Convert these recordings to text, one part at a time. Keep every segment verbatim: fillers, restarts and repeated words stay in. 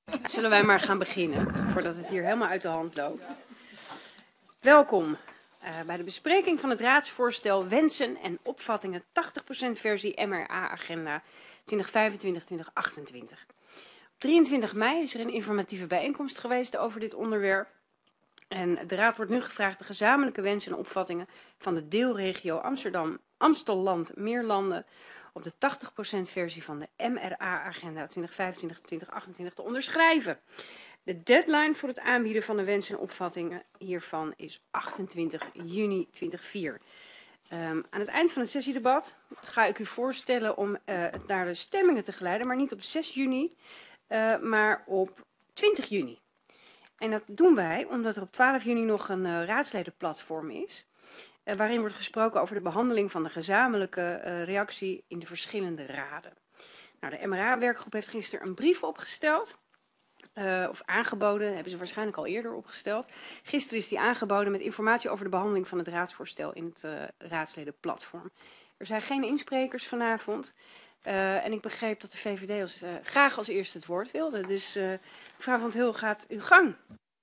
Zullen wij maar gaan beginnen, voordat het hier helemaal uit de hand loopt. Welkom uh, bij de bespreking van het raadsvoorstel Wensen en Opvattingen tachtig procent versie M R A-agenda twintig vijfentwintig tot twintig achtentwintig. Op drieëntwintig mei is er een informatieve bijeenkomst geweest over dit onderwerp. En de Raad wordt nu gevraagd de gezamenlijke wensen en opvattingen van de deelregio Amsterdam, Amstelland, Meerlanden op de tachtig procent versie van de M R A-agenda twintig vijfentwintig tot twintig achtentwintig te onderschrijven. De deadline voor het aanbieden van de wensen en opvattingen hiervan is achtentwintig juni tweeduizend vier. Um, aan het eind van het sessiedebat ga ik u voorstellen om uh, het naar de stemmingen te geleiden, maar niet op zes juni, uh, maar op twintig juni. En dat doen wij omdat er op twaalf juni nog een uh, raadsledenplatform is, uh, waarin wordt gesproken over de behandeling van de gezamenlijke uh, reactie in de verschillende raden. Nou, de M R A-werkgroep heeft gisteren een brief opgesteld. Uh, of aangeboden, hebben ze waarschijnlijk al eerder opgesteld. Gisteren is die aangeboden met informatie over de behandeling van het raadsvoorstel in het uh, raadsledenplatform. Er zijn geen insprekers vanavond. Uh, en ik begreep dat de V V D als, uh, graag als eerste het woord wilde. Dus uh, mevrouw Van 't Hul, gaat uw gang.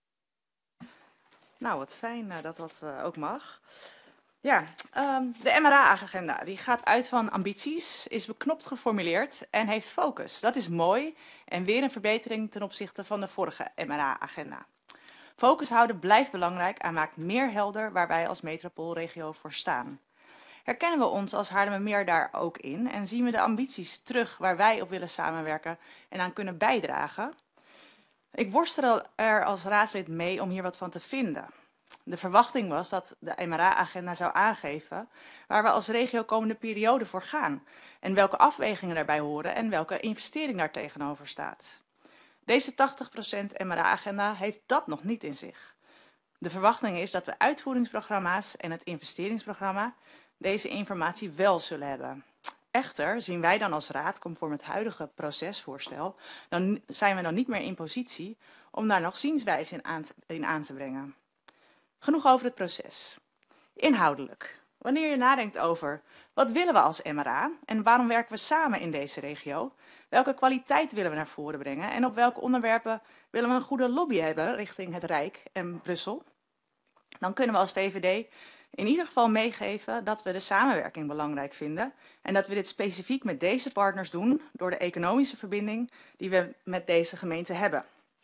Nou, wat fijn uh, dat dat uh, ook mag. Ja, um, de M R A-agenda die gaat uit van ambities, is beknopt geformuleerd en heeft focus. Dat is mooi en weer een verbetering ten opzichte van de vorige M R A-agenda. Focus houden blijft belangrijk en maakt meer helder waar wij als metropoolregio voor staan. Herkennen we ons als Haarlemmermeer daar ook in en zien we de ambities terug waar wij op willen samenwerken en aan kunnen bijdragen? Ik worstel er als raadslid mee om hier wat van te vinden. De verwachting was dat de M R A-agenda zou aangeven waar we als regio komende periode voor gaan en welke afwegingen daarbij horen en welke investering daar tegenover staat. Deze tachtig procent M R A-agenda heeft dat nog niet in zich. De verwachting is dat de uitvoeringsprogramma's en het investeringsprogramma deze informatie wel zullen hebben. Echter zien wij dan als raad, conform het huidige procesvoorstel, dan zijn we dan niet meer in positie om daar nog zienswijze in aan te, in aan te brengen. Genoeg over het proces. Inhoudelijk. Wanneer je nadenkt over wat willen we als M R A en waarom werken we samen in deze regio, welke kwaliteit willen we naar voren brengen en op welke onderwerpen willen we een goede lobby hebben richting het Rijk en Brussel, dan kunnen we als V V D in ieder geval meegeven dat we de samenwerking belangrijk vinden en dat we dit specifiek met deze partners doen door de economische verbinding die we met deze gemeente hebben.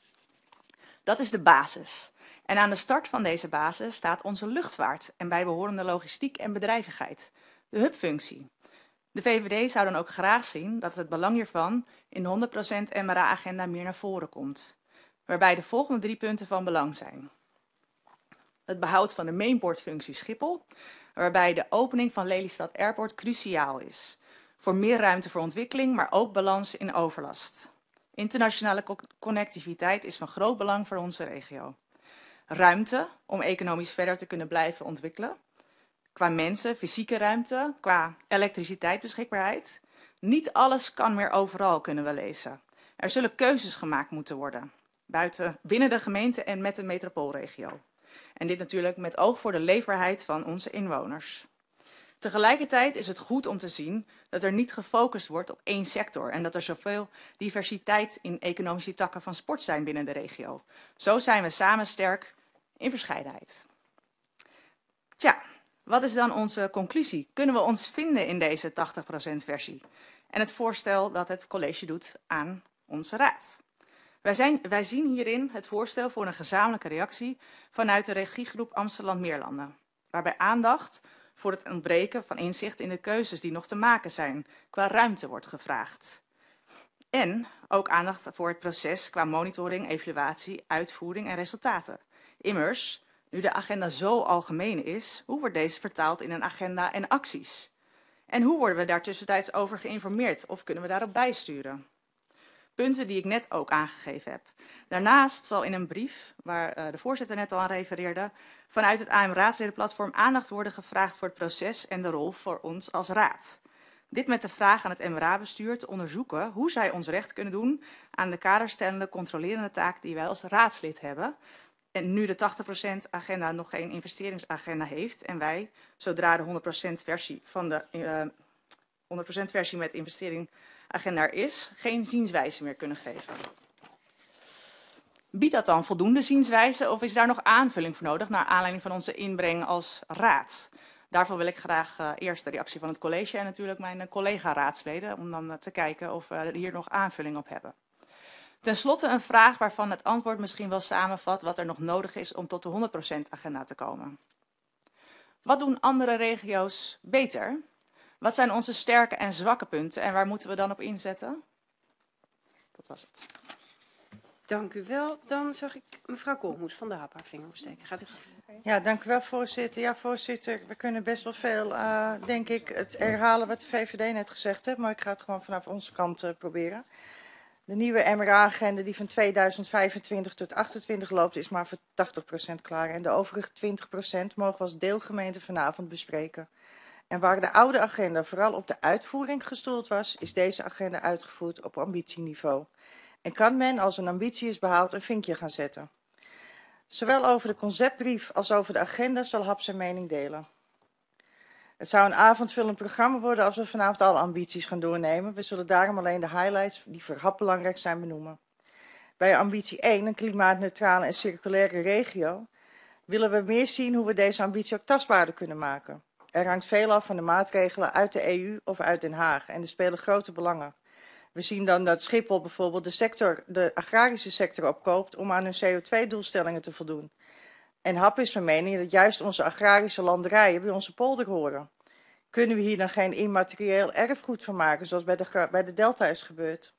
Dat is de basis. En aan de start van deze basis staat onze luchtvaart en bijbehorende logistiek en bedrijvigheid, de hubfunctie. De V V D zou dan ook graag zien dat het belang hiervan in de honderd procent M R A-agenda meer naar voren komt, waarbij de volgende drie punten van belang zijn. Het behoud van de mainportfunctie Schiphol, waarbij de opening van Lelystad Airport cruciaal is, voor meer ruimte voor ontwikkeling, maar ook balans in overlast. Internationale co- connectiviteit is van groot belang voor onze regio. Ruimte om economisch verder te kunnen blijven ontwikkelen. Qua mensen, fysieke ruimte, qua elektriciteit beschikbaarheid. Niet alles kan meer overal, kunnen we lezen. Er zullen keuzes gemaakt moeten worden, buiten, binnen de gemeente en met de metropoolregio. En dit natuurlijk met oog voor de leefbaarheid van onze inwoners. Tegelijkertijd is het goed om te zien dat er niet gefocust wordt op één sector en dat er zoveel diversiteit in economische takken van sport zijn binnen de regio. Zo zijn we samen sterk in verscheidenheid. Tja, wat is dan onze conclusie? Kunnen we ons vinden in deze tachtig procent versie en het voorstel dat het college doet aan onze raad? Wij, zijn, wij zien hierin het voorstel voor een gezamenlijke reactie vanuit de regiegroep Amsterdam-Meerlanden, waarbij aandacht voor het ontbreken van inzicht in de keuzes die nog te maken zijn qua ruimte wordt gevraagd. En ook aandacht voor het proces qua monitoring, evaluatie, uitvoering en resultaten. Immers, nu de agenda zo algemeen is, hoe wordt deze vertaald in een agenda en acties? En hoe worden we daar tussentijds over geïnformeerd of kunnen we daarop bijsturen? Punten die ik net ook aangegeven heb. Daarnaast zal in een brief, waar uh, de voorzitter net al aan refereerde, vanuit het A M raadsledenplatform aandacht worden gevraagd voor het proces en de rol voor ons als raad. Dit met de vraag aan het M R A-bestuur te onderzoeken hoe zij ons recht kunnen doen aan de kaderstellende controlerende taak die wij als raadslid hebben. En nu de tachtig procent agenda nog geen investeringsagenda heeft en wij, zodra de honderd procent versie van de uh, honderd procent versie met investeringagenda er is, geen zienswijze meer kunnen geven. Biedt dat dan voldoende zienswijze of is daar nog aanvulling voor nodig naar aanleiding van onze inbreng als raad? Daarvoor wil ik graag uh, eerst de reactie van het college en natuurlijk mijn uh, collega-raadsleden om dan uh, te kijken of we hier nog aanvulling op hebben. Ten slotte een vraag waarvan het antwoord misschien wel samenvat wat er nog nodig is om tot de honderd procent agenda te komen. Wat doen andere regio's beter? Wat zijn onze sterke en zwakke punten en waar moeten we dan op inzetten? Dat was het. Dank u wel. Dan zag ik mevrouw Koolmoes van de H A P haar vinger opsteken. Gaat u gaan. Ja, dank u wel, voorzitter. Ja, voorzitter, we kunnen best wel veel, uh, denk ik, het herhalen wat de V V D net gezegd heeft, maar ik ga het gewoon vanaf onze kant uh, proberen. De nieuwe M R A-agenda die van tweeduizend vijfentwintig tot achtentwintig loopt, is maar voor tachtig procent klaar. En de overige twintig procent mogen we als deelgemeente vanavond bespreken. En waar de oude agenda vooral op de uitvoering gestoeld was, is deze agenda uitgevoerd op ambitieniveau. En kan men, als een ambitie is behaald, een vinkje gaan zetten. Zowel over de conceptbrief als over de agenda zal H A P zijn mening delen. Het zou een avondvullend programma worden als we vanavond alle ambities gaan doornemen. We zullen daarom alleen de highlights die voor H A P belangrijk zijn benoemen. Bij ambitie één, een klimaatneutrale en circulaire regio, willen we meer zien hoe we deze ambitie ook tastbaarder kunnen maken. Er hangt veel af van de maatregelen uit de E U of uit Den Haag en er spelen grote belangen. We zien dan dat Schiphol bijvoorbeeld de, sector, de agrarische sector opkoopt om aan hun C O twee doelstellingen te voldoen. En H A P is van mening dat juist onze agrarische landerijen bij onze polder horen. Kunnen we hier dan geen immaterieel erfgoed van maken, zoals bij de, bij de Delta is gebeurd?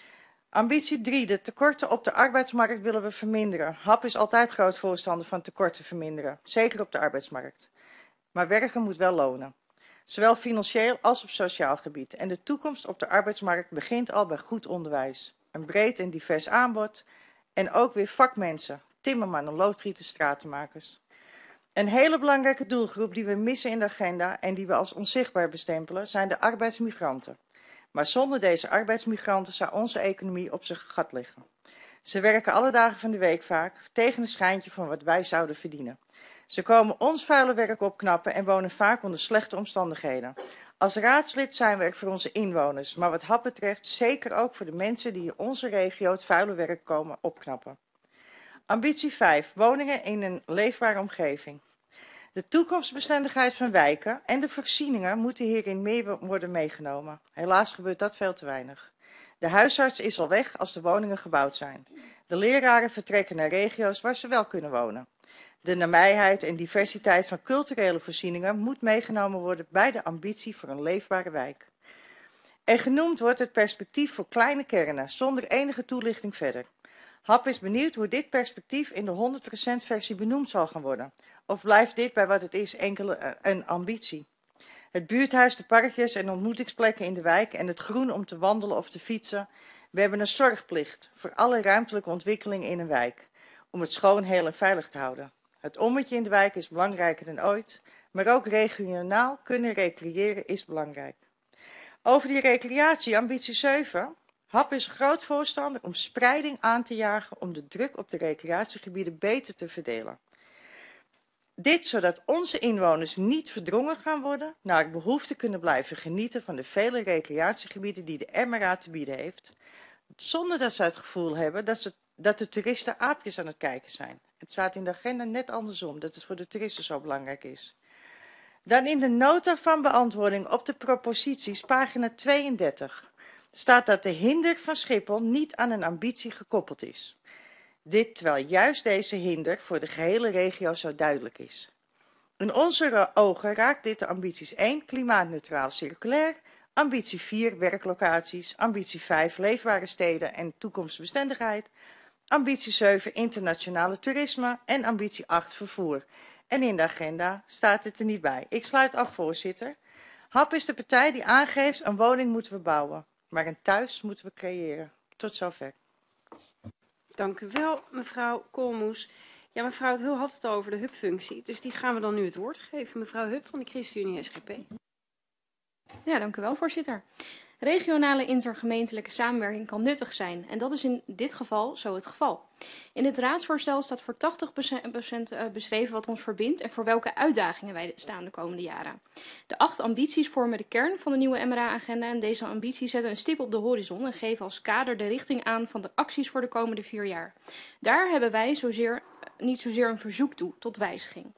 Ambitie drie, de tekorten op de arbeidsmarkt willen we verminderen. H A P is altijd groot voorstander van tekorten verminderen, zeker op de arbeidsmarkt. Maar werken moet wel lonen. Zowel financieel als op sociaal gebied. En de toekomst op de arbeidsmarkt begint al bij goed onderwijs. Een breed en divers aanbod. En ook weer vakmensen, timmermannen, loodgieten, stratenmakers. Een hele belangrijke doelgroep die we missen in de agenda en die we als onzichtbaar bestempelen, zijn de arbeidsmigranten. Maar zonder deze arbeidsmigranten zou onze economie op zijn gat liggen. Ze werken alle dagen van de week vaak tegen een schijntje van wat wij zouden verdienen. Ze komen ons vuile werk opknappen en wonen vaak onder slechte omstandigheden. Als raadslid zijn we er voor onze inwoners, maar wat H A P betreft zeker ook voor de mensen die in onze regio het vuile werk komen opknappen. Ambitie vijf, woningen in een leefbare omgeving. De toekomstbestendigheid van wijken en de voorzieningen moeten hierin meer worden meegenomen. Helaas gebeurt dat veel te weinig. De huisarts is al weg als de woningen gebouwd zijn. De leraren vertrekken naar regio's waar ze wel kunnen wonen. De nabijheid en diversiteit van culturele voorzieningen moet meegenomen worden bij de ambitie voor een leefbare wijk. En genoemd wordt het perspectief voor kleine kernen, zonder enige toelichting verder. H A P is benieuwd hoe dit perspectief in de honderd procent versie benoemd zal gaan worden. Of blijft dit bij wat het is enkel een ambitie? Het buurthuis, de parkjes en ontmoetingsplekken in de wijk en het groen om te wandelen of te fietsen. We hebben een zorgplicht voor alle ruimtelijke ontwikkeling in een wijk. Om het schoon, heel en veilig te houden. Het ommetje in de wijk is belangrijker dan ooit. Maar ook regionaal kunnen recreëren is belangrijk. Over die recreatie, ambitie zeven. H A P is een groot voorstander om spreiding aan te jagen om de druk op de recreatiegebieden beter te verdelen. Dit zodat onze inwoners niet verdrongen gaan worden, naar behoefte kunnen blijven genieten van de vele recreatiegebieden die de M R A te bieden heeft, zonder dat ze het gevoel hebben dat, ze, dat de toeristen aapjes aan het kijken zijn. Het staat in de agenda net andersom, dat het voor de toeristen zo belangrijk is. Dan in de nota van beantwoording op de proposities, pagina tweeëndertig, staat dat de hinder van Schiphol niet aan een ambitie gekoppeld is. Dit terwijl juist deze hinder voor de gehele regio zo duidelijk is. In onze ogen raakt dit de ambities één, klimaatneutraal circulair, ambitie vier, werklocaties, ambitie vijf, leefbare steden en toekomstbestendigheid, ambitie zeven, internationale toerisme en ambitie acht, vervoer. En in de agenda staat het er niet bij. Ik sluit af, voorzitter. H A P is de partij die aangeeft, een woning moeten we bouwen, maar een thuis moeten we creëren. Tot zover. Dank u wel, mevrouw Koolmoes. Ja, mevrouw het Hul had het over de hubfunctie, dus die gaan we dan nu het woord geven. Mevrouw Hub van de ChristenUnie S G P. Ja, dank u wel, voorzitter. Regionale intergemeentelijke samenwerking kan nuttig zijn en dat is in dit geval zo het geval. In het raadsvoorstel staat voor tachtig procent beschreven wat ons verbindt en voor welke uitdagingen wij staan de komende jaren. De acht ambities vormen de kern van de nieuwe M R A-agenda en deze ambities zetten een stip op de horizon en geven als kader de richting aan van de acties voor de komende vier jaar. Daar hebben wij zozeer, niet zozeer een verzoek toe tot wijziging.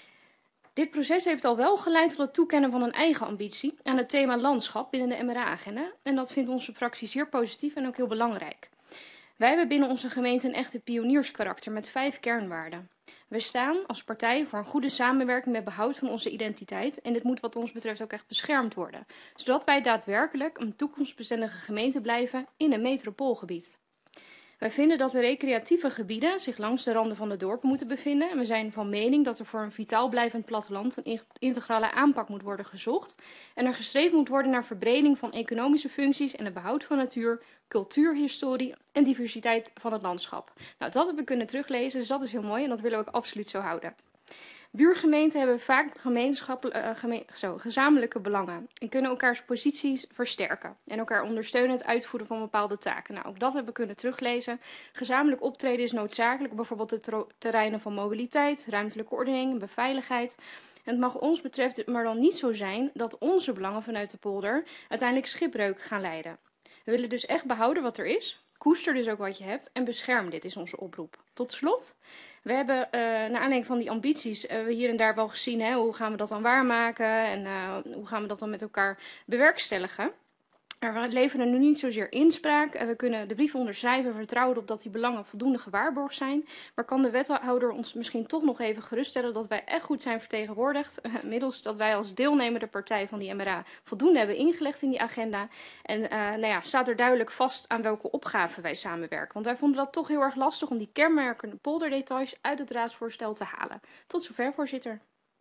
Dit proces heeft al wel geleid tot het toekennen van een eigen ambitie aan het thema landschap binnen de M R A-agenda. En dat vindt onze fractie zeer positief en ook heel belangrijk. Wij hebben binnen onze gemeente een echte pionierskarakter met vijf kernwaarden. We staan als partij voor een goede samenwerking met behoud van onze identiteit. En dit moet wat ons betreft ook echt beschermd worden. Zodat wij daadwerkelijk een toekomstbestendige gemeente blijven in een metropoolgebied. Wij vinden dat de recreatieve gebieden zich langs de randen van de dorpen moeten bevinden. En we zijn van mening dat er voor een vitaal blijvend platteland een integrale aanpak moet worden gezocht. En er gestreefd moet worden naar verbreding van economische functies en het behoud van natuur, cultuurhistorie en diversiteit van het landschap. Nou, dat hebben we kunnen teruglezen, dus dat is heel mooi en dat willen we ook absoluut zo houden. Buurgemeenten hebben vaak gemeenschappelijke, uh, geme zo, gezamenlijke belangen en kunnen elkaars posities versterken en elkaar ondersteunen in het uitvoeren van bepaalde taken. Nou, ook dat hebben we kunnen teruglezen. Gezamenlijk optreden is noodzakelijk, bijvoorbeeld de terreinen van mobiliteit, ruimtelijke ordening en beveiligheid. En het mag ons betreft maar dan niet zo zijn dat onze belangen vanuit de polder uiteindelijk schipbreuk gaan leiden. We willen dus echt behouden wat er is. Koester dus ook wat je hebt en bescherm dit is onze oproep. Tot slot, we hebben uh, naar aanleiding van die ambities uh, we hier en daar wel gezien, hè, hoe gaan we dat dan waarmaken en uh, hoe gaan we dat dan met elkaar bewerkstelligen. We leveren nu niet zozeer inspraak. We kunnen de brief onderschrijven, vertrouwen op dat die belangen voldoende gewaarborgd zijn. Maar kan de wethouder ons misschien toch nog even geruststellen dat wij echt goed zijn vertegenwoordigd, uh, middels dat wij als deelnemende partij van die M R A voldoende hebben ingelegd in die agenda. En uh, nou ja, staat er duidelijk vast aan welke opgaven wij samenwerken. Want wij vonden dat toch heel erg lastig om die kenmerkende polderdetails uit het raadsvoorstel te halen. Tot zover, voorzitter.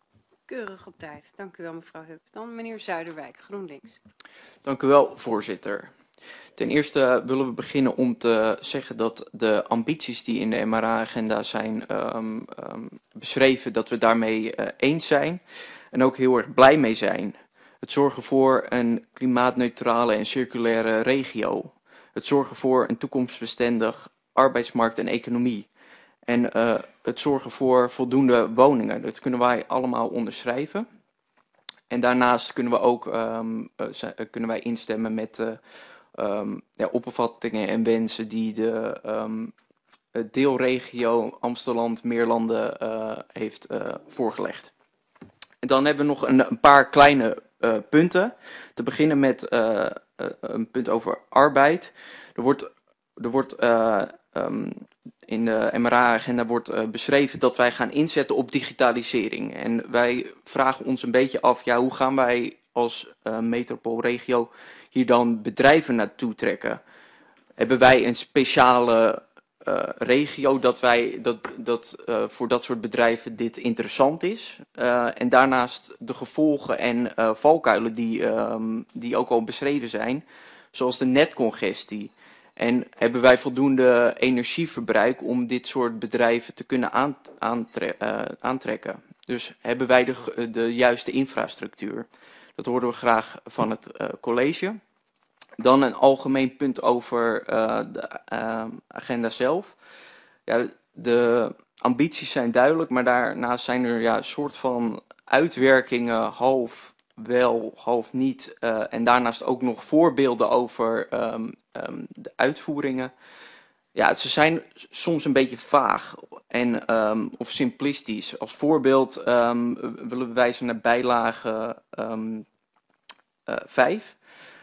Keurig op tijd. Dank u wel, mevrouw Hup. Dan meneer Zuiderwijk, GroenLinks. Dank u wel, voorzitter. Ten eerste willen we beginnen om te zeggen dat de ambities die in de M R A-agenda zijn um, um, beschreven, dat we daarmee uh, eens zijn en ook heel erg blij mee zijn. Het zorgen voor een klimaatneutrale en circulaire regio. Het zorgen voor een toekomstbestendig arbeidsmarkt en economie. En uh, het zorgen voor voldoende woningen. Dat kunnen wij allemaal onderschrijven. En daarnaast kunnen we ook um, uh, kunnen wij instemmen met de um, ja, opvattingen en wensen die de um, deelregio Amsterdam-Meerlanden uh, heeft uh, voorgelegd. En dan hebben we nog een, een paar kleine uh, punten. Te beginnen met uh, uh, een punt over arbeid. Er wordt, er wordt uh, um, in de M R A-agenda wordt uh, beschreven dat wij gaan inzetten op digitalisering. En wij vragen ons een beetje af, ja, hoe gaan wij als uh, metropoolregio hier dan bedrijven naartoe trekken? Hebben wij een speciale uh, regio dat, wij, dat, dat uh, voor dat soort bedrijven dit interessant is? Uh, en daarnaast de gevolgen en uh, valkuilen die, um, die ook al beschreven zijn, zoals de netcongestie. En hebben wij voldoende energieverbruik om dit soort bedrijven te kunnen aantre uh, aantrekken? Dus hebben wij de, de juiste infrastructuur? Dat horen we graag van het uh, college. Dan een algemeen punt over uh, de uh, agenda zelf. Ja, de ambities zijn duidelijk, maar daarnaast zijn er ja, een soort van uitwerkingen half wel, half niet. Uh, en daarnaast ook nog voorbeelden over um, um, de uitvoeringen. Ja, ze zijn soms een beetje vaag en, um, of simplistisch. Als voorbeeld um, willen we wijzen naar bijlage um, uh, vijf.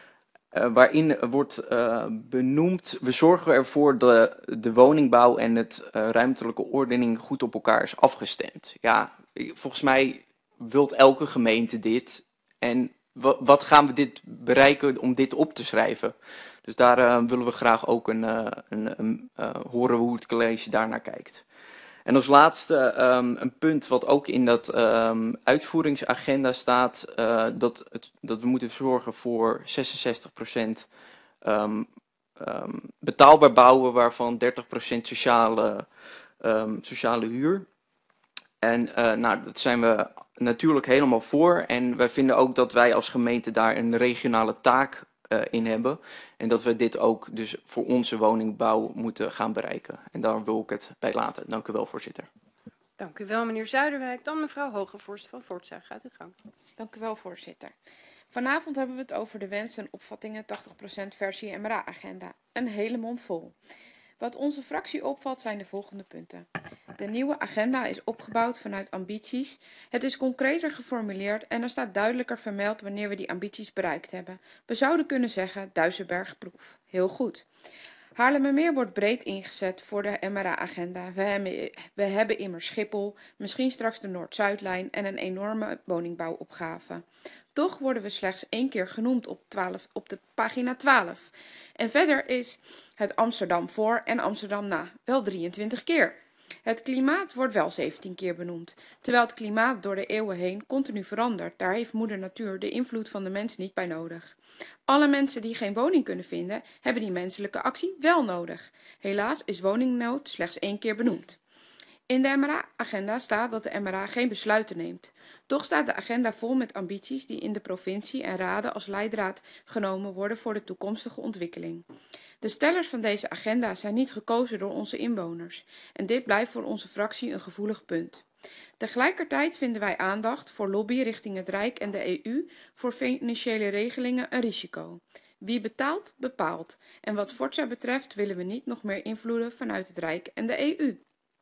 Uh, waarin wordt uh, benoemd, we zorgen ervoor dat de, de woningbouw en het uh, ruimtelijke ordening goed op elkaar is afgestemd. Ja, volgens mij wilt elke gemeente dit. En wat gaan we dit bereiken om dit op te schrijven? Dus daar uh, willen we graag ook een, uh, een, een, uh, horen hoe het college daarnaar kijkt. En als laatste um, een punt wat ook in dat um, uitvoeringsagenda staat, uh, dat, het, dat we moeten zorgen voor zesenzestig procent um, um, betaalbaar bouwen, waarvan dertig procent sociale, um, sociale huur. En uh, nou, dat zijn we natuurlijk helemaal voor. En wij vinden ook dat wij als gemeente daar een regionale taak uh, in hebben. En dat we dit ook dus voor onze woningbouw moeten gaan bereiken. En daar wil ik het bij laten. Dank u wel, voorzitter. Dank u wel, meneer Zuiderwijk. Dan mevrouw Hogevorst van Voortza. Gaat u gang. Dank u wel, voorzitter. Vanavond hebben we het over de wensen en opvattingen tachtig procent versie M R A-agenda. Een hele mond vol. Wat onze fractie opvalt zijn de volgende punten. De nieuwe agenda is opgebouwd vanuit ambities. Het is concreter geformuleerd en er staat duidelijker vermeld wanneer we die ambities bereikt hebben. We zouden kunnen zeggen Duisenbergproef. Heel goed. Haarlemmermeer wordt breed ingezet voor de M R A-agenda. We hebben, we hebben immers Schiphol, misschien straks de Noord-Zuidlijn en een enorme woningbouwopgave. Toch worden we slechts één keer genoemd op, twaalf, op de pagina twaalf. En verder is het Amsterdam voor en Amsterdam na wel drieëntwintig keer. Het klimaat wordt wel zeventien keer benoemd, terwijl het klimaat door de eeuwen heen continu verandert. Daar heeft moeder natuur de invloed van de mens niet bij nodig. Alle mensen die geen woning kunnen vinden, hebben die menselijke actie wel nodig. Helaas is woningnood slechts één keer benoemd. In de M R A-agenda staat dat de M R A geen besluiten neemt. Toch staat de agenda vol met ambities die in de provincie en raden als leidraad genomen worden voor de toekomstige ontwikkeling. De stellers van deze agenda zijn niet gekozen door onze inwoners en dit blijft voor onze fractie een gevoelig punt. Tegelijkertijd vinden wij aandacht voor lobby richting het Rijk en de E U voor financiële regelingen een risico. Wie betaalt, bepaalt. En wat Voortza betreft willen we niet nog meer invloeden vanuit het Rijk en de E U.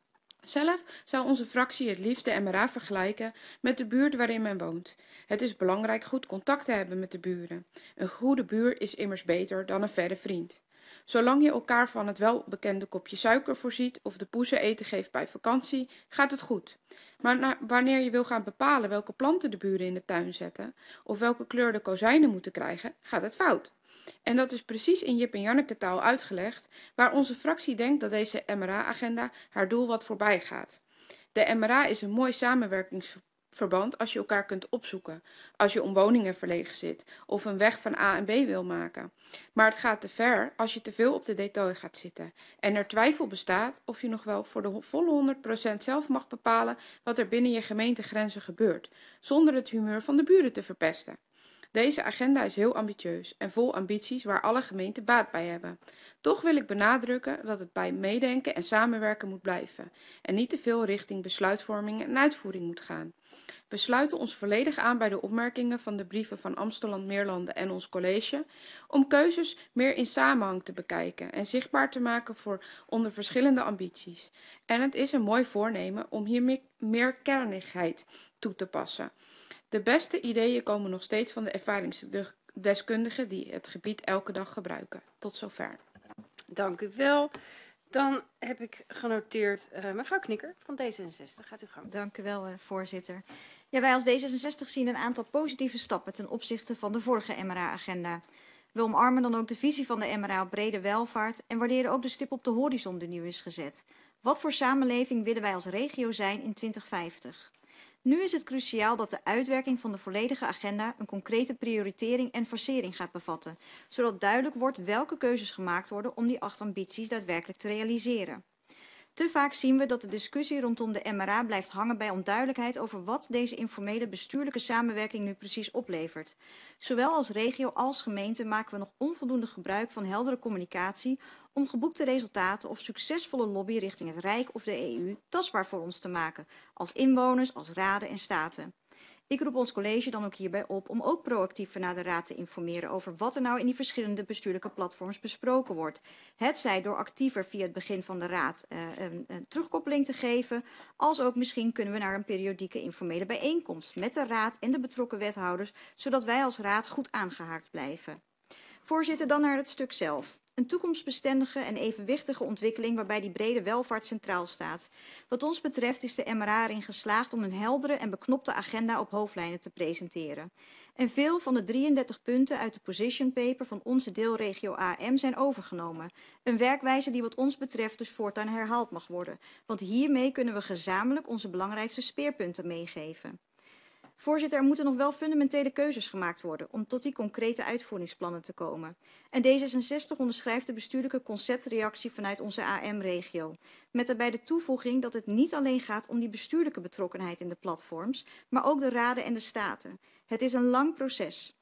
Zelf zou onze fractie het liefst de M R A vergelijken met de buurt waarin men woont. Het is belangrijk goed contact te hebben met de buren. Een goede buur is immers beter dan een verre vriend. Zolang je elkaar van het welbekende kopje suiker voorziet of de poezen eten geeft bij vakantie, gaat het goed. Maar na, wanneer je wil gaan bepalen welke planten de buren in de tuin zetten of welke kleur de kozijnen moeten krijgen, gaat het fout. En dat is precies in Jip en Janneke taal uitgelegd, waar onze fractie denkt dat deze M R A-agenda haar doel wat voorbij gaat. De M R A is een mooi samenwerkingsverband als je elkaar kunt opzoeken, als je om woningen verlegen zit of een weg van A en B wil maken. Maar het gaat te ver als je te veel op de detail gaat zitten en er twijfel bestaat of je nog wel voor de volle honderd procent zelf mag bepalen wat er binnen je gemeentegrenzen gebeurt, zonder het humeur van de buren te verpesten. Deze agenda is heel ambitieus en vol ambities waar alle gemeenten baat bij hebben. Toch wil ik benadrukken dat het bij meedenken en samenwerken moet blijven en niet te veel richting besluitvorming en uitvoering moet gaan. We sluiten ons volledig aan bij de opmerkingen van de brieven van Amstelland Meerlanden en ons college om keuzes meer in samenhang te bekijken en zichtbaar te maken voor onder verschillende ambities. En het is een mooi voornemen om hier meer kernigheid toe te passen. De beste ideeën komen nog steeds van de ervaringsdeskundigen die het gebied elke dag gebruiken. Tot zover. Dank u wel. Dan heb ik genoteerd uh, mevrouw Knikker van D zesenzestig. Gaat u gang. Dank u wel, uh, voorzitter. Ja, wij als D zesenzestig zien een aantal positieve stappen ten opzichte van de vorige M R A-agenda. We omarmen dan ook de visie van de M R A op brede welvaart en waarderen ook de stip op de horizon die nu is gezet. Wat voor samenleving willen wij als regio zijn in twintig vijftig? Nu is het cruciaal dat de uitwerking van de volledige agenda een concrete prioritering en facering gaat bevatten, zodat duidelijk wordt welke keuzes gemaakt worden om die acht ambities daadwerkelijk te realiseren. Te vaak zien we dat de discussie rondom de M R A blijft hangen bij onduidelijkheid over wat deze informele bestuurlijke samenwerking nu precies oplevert. Zowel als regio als gemeente maken we nog onvoldoende gebruik van heldere communicatie om geboekte resultaten of succesvolle lobby richting het Rijk of de E U tastbaar voor ons te maken, als inwoners, als raden en staten. Ik roep ons college dan ook hierbij op om ook proactiever naar de Raad te informeren over wat er nou in die verschillende bestuurlijke platforms besproken wordt. Hetzij door actiever via het begin van de Raad uh, een, een terugkoppeling te geven, als ook misschien kunnen we naar een periodieke informele bijeenkomst met de Raad en de betrokken wethouders, zodat wij als Raad goed aangehaakt blijven. Voorzitter, dan naar het stuk zelf. Een toekomstbestendige en evenwichtige ontwikkeling waarbij die brede welvaart centraal staat. Wat ons betreft is de M R A erin geslaagd om een heldere en beknopte agenda op hoofdlijnen te presenteren. En veel van de drieëndertig punten uit de position paper van onze deelregio A M zijn overgenomen. Een werkwijze die wat ons betreft dus voortaan herhaald mag worden. Want hiermee kunnen we gezamenlijk onze belangrijkste speerpunten meegeven. Voorzitter, er moeten nog wel fundamentele keuzes gemaakt worden om tot die concrete uitvoeringsplannen te komen. En D zesenzestig onderschrijft de bestuurlijke conceptreactie vanuit onze A M-regio. Met daarbij de toevoeging dat het niet alleen gaat om die bestuurlijke betrokkenheid in de platforms, maar ook de raden en de staten. Het is een lang proces.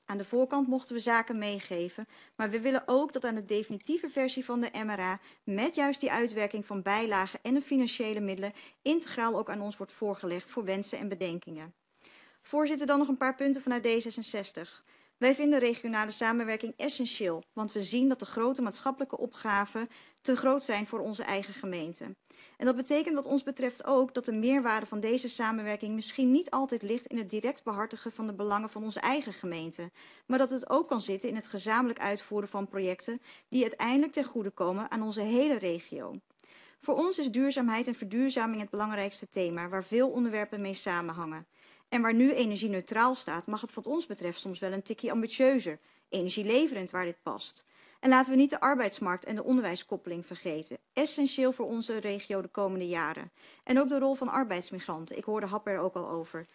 Aan de voorkant mochten we zaken meegeven, maar we willen ook dat aan de definitieve versie van de M R A, met juist die uitwerking van bijlagen en de financiële middelen, integraal ook aan ons wordt voorgelegd voor wensen en bedenkingen. Voorzitter, dan nog een paar punten vanuit D zesenzestig. Wij vinden regionale samenwerking essentieel, want we zien dat de grote maatschappelijke opgaven te groot zijn voor onze eigen gemeente. En dat betekent wat ons betreft ook dat de meerwaarde van deze samenwerking misschien niet altijd ligt in het direct behartigen van de belangen van onze eigen gemeente, maar dat het ook kan zitten in het gezamenlijk uitvoeren van projecten die uiteindelijk ten goede komen aan onze hele regio. Voor ons is duurzaamheid en verduurzaming het belangrijkste thema, waar veel onderwerpen mee samenhangen. En waar nu energie-neutraal staat, mag het wat ons betreft soms wel een tikje ambitieuzer, energieleverend waar dit past. En laten we niet de arbeidsmarkt en de onderwijskoppeling vergeten, essentieel voor onze regio de komende jaren. En ook de rol van arbeidsmigranten, ik hoorde Hap er ook al over.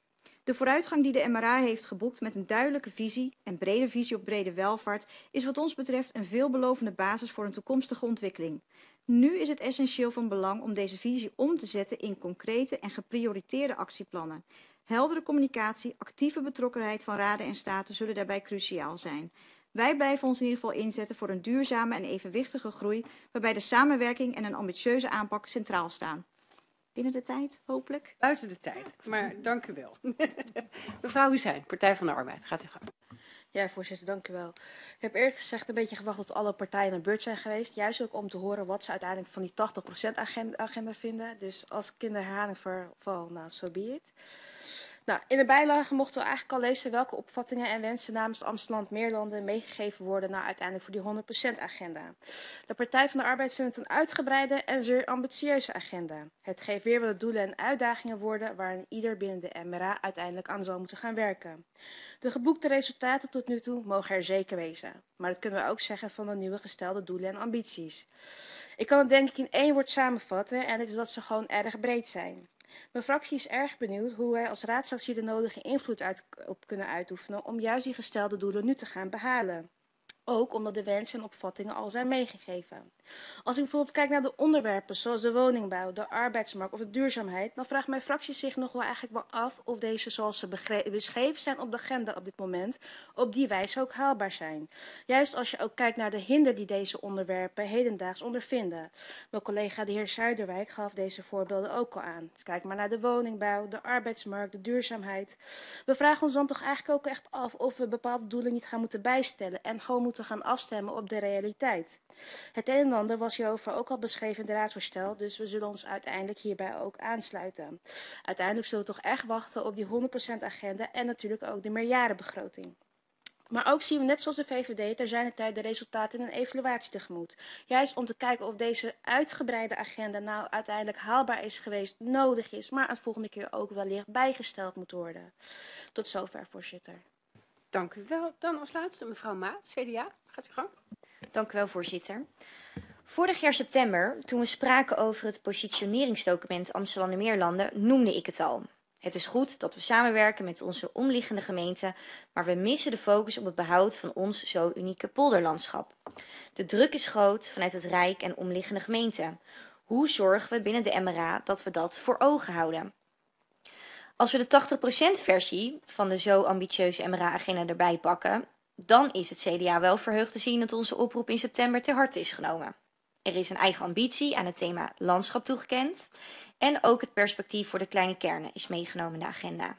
De vooruitgang die de M R A heeft geboekt met een duidelijke visie en brede visie op brede welvaart is wat ons betreft een veelbelovende basis voor een toekomstige ontwikkeling. Nu is het essentieel van belang om deze visie om te zetten in concrete en geprioriteerde actieplannen. Heldere communicatie, actieve betrokkenheid van raden en staten zullen daarbij cruciaal zijn. Wij blijven ons in ieder geval inzetten voor een duurzame en evenwichtige groei, waarbij de samenwerking en een ambitieuze aanpak centraal staan. Binnen de tijd, hopelijk. Buiten de tijd, maar dank u wel. Mevrouw Hussein, Partij van de Arbeid, gaat u gang. Ja, voorzitter, dank u wel. Ik heb eerlijk gezegd een beetje gewacht tot alle partijen aan de beurt zijn geweest. Juist ook om te horen wat ze uiteindelijk van die tachtig procent agenda, agenda vinden. Dus als ik in de herhaling verval, nou, so be it. Nou, in de bijlage mochten we eigenlijk al lezen welke opvattingen en wensen namens Amsterdam-Meerlanden meegegeven worden naar uiteindelijk voor die honderd procent agenda. De Partij van de Arbeid vindt het een uitgebreide en zeer ambitieuze agenda. Het geeft weer wat de doelen en uitdagingen worden waarin ieder binnen de M R A uiteindelijk aan zal moeten gaan werken. De geboekte resultaten tot nu toe mogen er zeker wezen. Maar dat kunnen we ook zeggen van de nieuwe gestelde doelen en ambities. Ik kan het denk ik in één woord samenvatten en het is dat ze gewoon erg breed zijn. Mijn fractie is erg benieuwd hoe wij als raadsfractie de nodige invloed uit, op kunnen uitoefenen om juist die gestelde doelen nu te gaan behalen. Ook omdat de wensen en opvattingen al zijn meegegeven. Als ik bijvoorbeeld kijk naar de onderwerpen zoals de woningbouw, de arbeidsmarkt of de duurzaamheid, dan vraagt mijn fractie zich nog wel eigenlijk wel af of deze zoals ze beschreven zijn op de agenda op dit moment, op die wijze ook haalbaar zijn. Juist als je ook kijkt naar de hinder die deze onderwerpen hedendaags ondervinden. Mijn collega de heer Zuiderwijk gaf deze voorbeelden ook al aan. Dus kijk maar naar de woningbouw, de arbeidsmarkt, de duurzaamheid. We vragen ons dan toch eigenlijk ook echt af of we bepaalde doelen niet gaan moeten bijstellen en gewoon moeten gaan afstemmen op de realiteit. Het een en ander was hierover ook al beschreven in de raadsvoorstel, dus we zullen ons uiteindelijk hierbij ook aansluiten. Uiteindelijk zullen we toch echt wachten op die honderd procent agenda en natuurlijk ook de meerjarenbegroting. Maar ook zien we net zoals de V V D ter zijner tijd de resultaten in een evaluatie tegemoet. Juist om te kijken of deze uitgebreide agenda nou uiteindelijk haalbaar is geweest, nodig is, maar aan de volgende keer ook wellicht bijgesteld moet worden. Tot zover, voorzitter. Dank u wel. Dan als laatste mevrouw Maat, C D A. Gaat u gang. Dank u wel, voorzitter. Vorig jaar september, toen we spraken over het positioneringsdocument Amsterdam-Meerlanden, noemde ik het al. Het is goed dat we samenwerken met onze omliggende gemeenten, maar we missen de focus op het behoud van ons zo unieke polderlandschap. De druk is groot vanuit het Rijk en omliggende gemeenten. Hoe zorgen we binnen de M R A dat we dat voor ogen houden? Als we de tachtig procent versie van de zo ambitieuze M R A-agenda erbij pakken, dan is het C D A wel verheugd te zien dat onze oproep in september ter harte is genomen. Er is een eigen ambitie aan het thema landschap toegekend en ook het perspectief voor de kleine kernen is meegenomen in de agenda.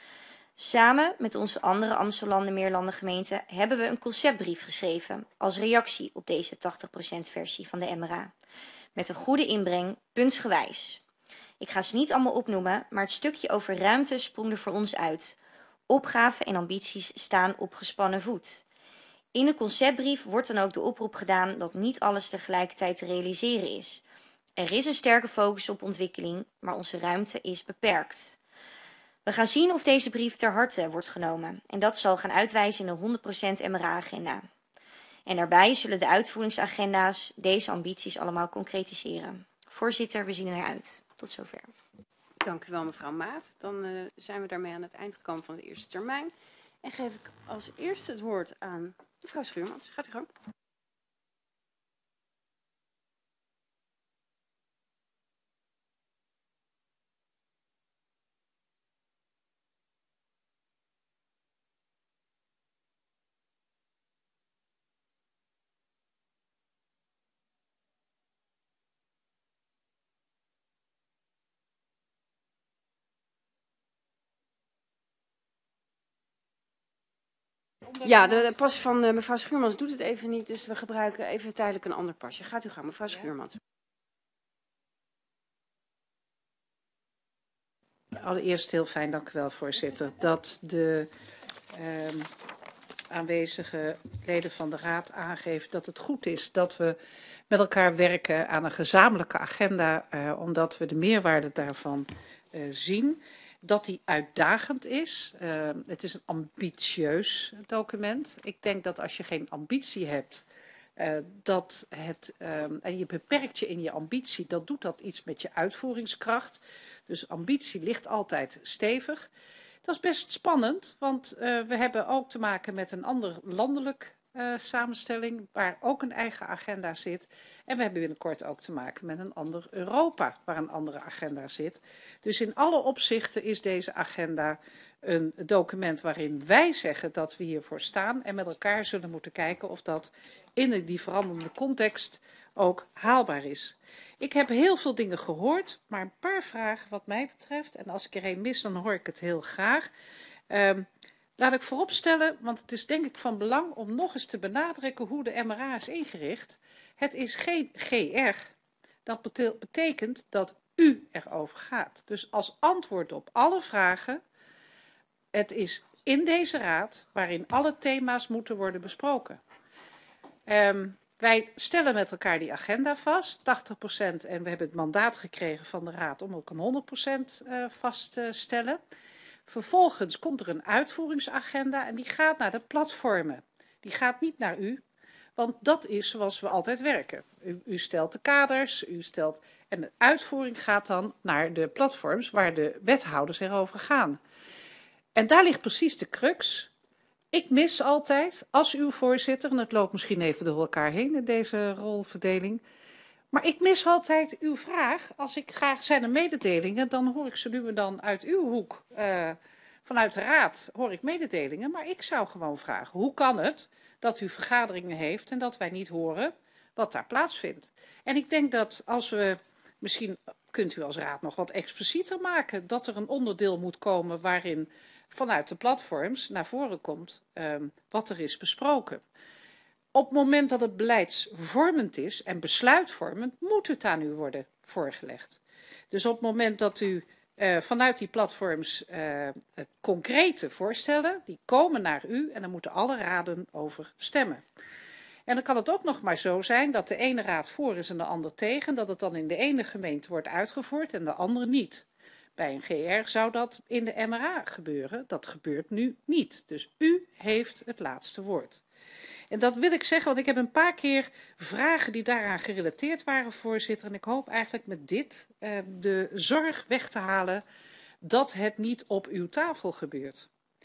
Samen met onze andere Amsterdam-Meerlanden gemeenten hebben we een conceptbrief geschreven als reactie op deze tachtig procent versie van de M R A. Met een goede inbreng, puntsgewijs. Ik ga ze niet allemaal opnoemen, maar het stukje over ruimte sprong er voor ons uit. Opgaven en ambities staan op gespannen voet. In de conceptbrief wordt dan ook de oproep gedaan dat niet alles tegelijkertijd te realiseren is. Er is een sterke focus op ontwikkeling, maar onze ruimte is beperkt. We gaan zien of deze brief ter harte wordt genomen en dat zal gaan uitwijzen in de honderd procent M R A-agenda. En daarbij zullen de uitvoeringsagenda's deze ambities allemaal concretiseren. Voorzitter, we zien er naar uit. Tot zover. Dank u wel, mevrouw Maat. Dan uh, zijn we daarmee aan het eind gekomen van de eerste termijn. En geef ik als eerste het woord aan mevrouw Schuurmans. Gaat u gang. Ja, de, de pas van uh, mevrouw Schuurmans doet het even niet, dus we gebruiken even tijdelijk een ander pasje. Gaat u gaan, mevrouw Schuurmans. Allereerst heel fijn, dank u wel, voorzitter, dat de uh, aanwezige leden van de Raad aangeven dat het goed is dat we met elkaar werken aan een gezamenlijke agenda, uh, omdat we de meerwaarde daarvan uh, zien. Dat die uitdagend is. Uh, het is een ambitieus document. Ik denk dat als je geen ambitie hebt, uh, dat het, um, en je beperkt je in je ambitie, dat doet dat iets met je uitvoeringskracht. Dus ambitie ligt altijd stevig. Dat is best spannend, want uh, we hebben ook te maken met een ander landelijk uh, samenstelling, waar ook een eigen agenda zit. En we hebben binnenkort ook te maken met een ander Europa, waar een andere agenda zit. Dus in alle opzichten is deze agenda een document waarin wij zeggen dat we hiervoor staan en met elkaar zullen moeten kijken of dat in die veranderende context ook haalbaar is. Ik heb heel veel dingen gehoord, maar een paar vragen wat mij betreft. En als ik er een mis, dan hoor ik het heel graag. Um, laat ik vooropstellen, want het is denk ik van belang om nog eens te benadrukken hoe de M R A is ingericht. Het is geen G R. Dat betekent dat u erover gaat. Dus als antwoord op alle vragen, het is in deze raad waarin alle thema's moeten worden besproken. Um, Wij stellen met elkaar die agenda vast, tachtig procent, en we hebben het mandaat gekregen van de Raad om ook een honderd procent uh, vast te stellen. Vervolgens komt er een uitvoeringsagenda en die gaat naar de platformen. Die gaat niet naar u, want dat is zoals we altijd werken. U, u stelt de kaders, u stelt, en de uitvoering gaat dan naar de platforms waar de wethouders erover gaan. En daar ligt precies de crux. Ik mis altijd, als uw voorzitter, en het loopt misschien even door elkaar heen in deze rolverdeling, maar ik mis altijd uw vraag. Als ik graag zijn er mededelingen, dan hoor ik ze nu en dan uit uw hoek, uh, vanuit de raad, hoor ik mededelingen. Maar ik zou gewoon vragen, hoe kan het dat u vergaderingen heeft en dat wij niet horen wat daar plaatsvindt? En ik denk dat als we, misschien kunt u als raad nog wat explicieter maken, dat er een onderdeel moet komen waarin vanuit de platforms naar voren komt um, wat er is besproken. Op het moment dat het beleidsvormend is en besluitvormend, moet het aan u worden voorgelegd. Dus op het moment dat u uh, vanuit die platforms uh, concrete voorstellen, die komen naar u en dan moeten alle raden over stemmen. En dan kan het ook nog maar zo zijn dat de ene raad voor is en de ander tegen, dat het dan in de ene gemeente wordt uitgevoerd en de andere niet. Bij een G R zou dat in de M R A gebeuren. Dat gebeurt nu niet. Dus u heeft het laatste woord. En dat wil ik zeggen, want ik heb een paar keer vragen die daaraan gerelateerd waren, voorzitter. En ik hoop eigenlijk met dit uh, de zorg weg te halen dat het niet op uw tafel gebeurt.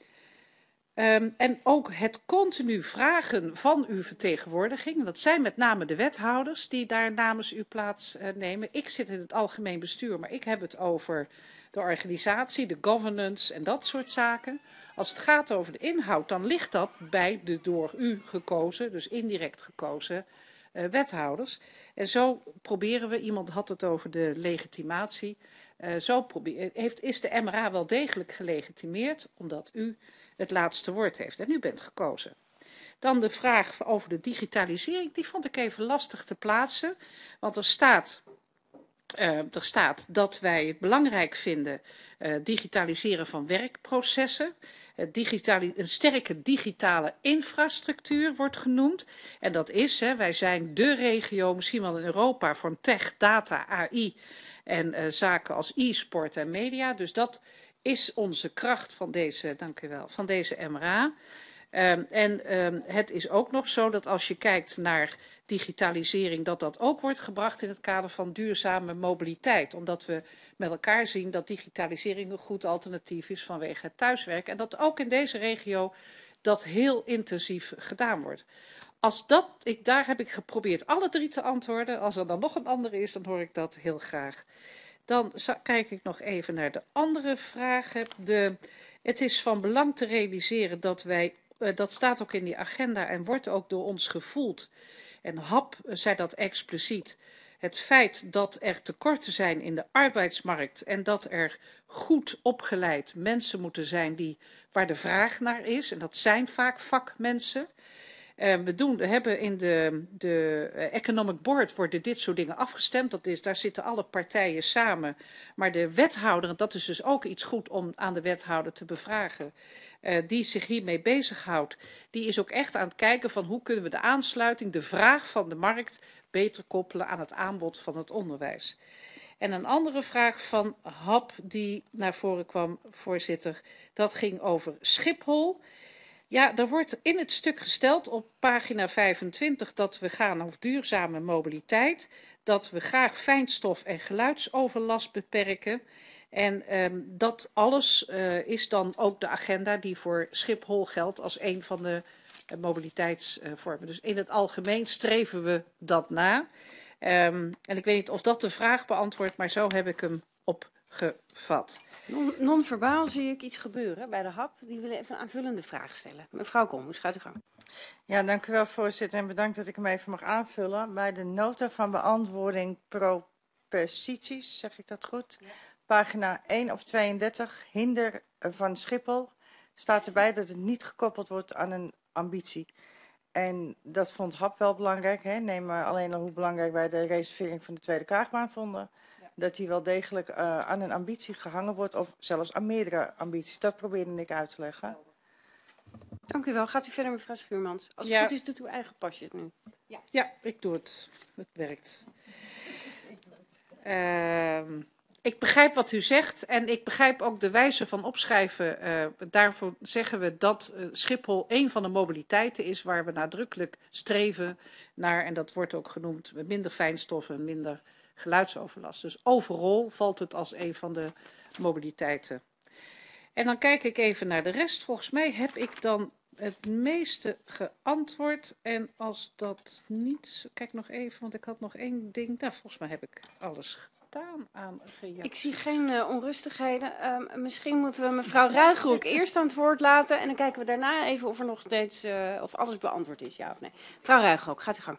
Um, en ook het continu vragen van uw vertegenwoordiging, dat zijn met name de wethouders die daar namens u plaats uh, nemen. Ik zit in het algemeen bestuur, maar ik heb het over de organisatie, de governance en dat soort zaken. Als het gaat over de inhoud, dan ligt dat bij de door u gekozen, dus indirect gekozen uh, wethouders. En zo proberen we, iemand had het over de legitimatie, uh, zo probeer, heeft, is de M R A wel degelijk gelegitimeerd, omdat u het laatste woord heeft en u bent gekozen. Dan de vraag over de digitalisering, die vond ik even lastig te plaatsen, want er staat, uh, er staat dat wij het belangrijk vinden uh, digitaliseren van werkprocessen. Uh, digitali- een sterke digitale infrastructuur wordt genoemd. En dat is, hè, wij zijn de regio, misschien wel in Europa, voor tech, data, A I en uh, zaken als e-sport en media. Dus dat is onze kracht van deze, dank u wel, van deze M R A. Um, en um, het is ook nog zo dat als je kijkt naar digitalisering, dat dat ook wordt gebracht in het kader van duurzame mobiliteit. Omdat we met elkaar zien dat digitalisering een goed alternatief is vanwege het thuiswerken. En dat ook in deze regio dat heel intensief gedaan wordt. Als dat, ik, daar heb ik geprobeerd alle drie te antwoorden. Als er dan nog een andere is, dan hoor ik dat heel graag. Dan kijk ik nog even naar de andere vragen. De, het is van belang te realiseren dat wij, uh, dat staat ook in die agenda en wordt ook door ons gevoeld. En H A P zei dat expliciet. het feit dat er tekorten zijn in de arbeidsmarkt en dat er goed opgeleid mensen moeten zijn die, waar de vraag naar is. En dat zijn vaak vakmensen. Uh, we, doen, we hebben in de, de Economic Board worden dit soort dingen afgestemd. Dat is, daar zitten alle partijen samen. Maar de wethouder, en dat is dus ook iets goed om aan de wethouder te bevragen, uh, die zich hiermee bezighoudt, die is ook echt aan het kijken van hoe kunnen we de aansluiting, de vraag van de markt, beter koppelen aan het aanbod van het onderwijs. En een andere vraag van Hap die naar voren kwam, voorzitter, dat ging over Schiphol. Ja, er wordt in het stuk gesteld op pagina vijfentwintig dat we gaan over duurzame mobiliteit, dat we graag fijnstof en geluidsoverlast beperken. En um, dat alles uh, is dan ook de agenda die voor Schiphol geldt als een van de uh, mobiliteitsvormen. Uh, dus in het algemeen streven we dat na. Um, en ik weet niet of dat de vraag beantwoordt, maar zo heb ik hem opgevat. Non-verbaal zie ik iets gebeuren bij de H A P. Die willen even een aanvullende vraag stellen. Mevrouw Kommes, gaat u gang. Ja, dank u wel, voorzitter. En bedankt dat ik hem even mag aanvullen. Bij de nota van beantwoording proposities, zeg ik dat goed? Ja. Pagina één of tweeëndertig, hinder van Schiphol, staat erbij dat het niet gekoppeld wordt aan een ambitie. En dat vond H A P wel belangrijk. Hè? Neem maar alleen al hoe belangrijk wij de reservering van de Tweede Kaagbaan vonden. Ja. Dat die wel degelijk uh, aan een ambitie gehangen wordt of zelfs aan meerdere ambities. Dat probeerde ik uit te leggen. Dank u wel. Gaat u verder, mevrouw Schuurmans. Als het ja. goed is, doet uw eigen pasje het nu. Ja, ja ik doe het. Het werkt. Uh, ik begrijp wat u zegt en ik begrijp ook de wijze van opschrijven. Uh, daarvoor zeggen we dat uh, Schiphol een van de mobiliteiten is waar we nadrukkelijk streven naar. En dat wordt ook genoemd minder fijnstoffen, minder geluidsoverlast. Dus overal valt het als een van de mobiliteiten. En dan kijk ik even naar de rest. Volgens mij heb ik dan het meeste geantwoord. En als dat niet... Kijk nog even, want ik had nog één ding. Nou, volgens mij heb ik alles gedaan aan reacties. Ik zie geen uh, onrustigheden. Uh, misschien moeten we mevrouw Ruigrok eerst aan het woord laten. En dan kijken we daarna even of er nog steeds... Uh, of alles beantwoord is, ja of nee. Mevrouw Ruigrok, gaat u gang.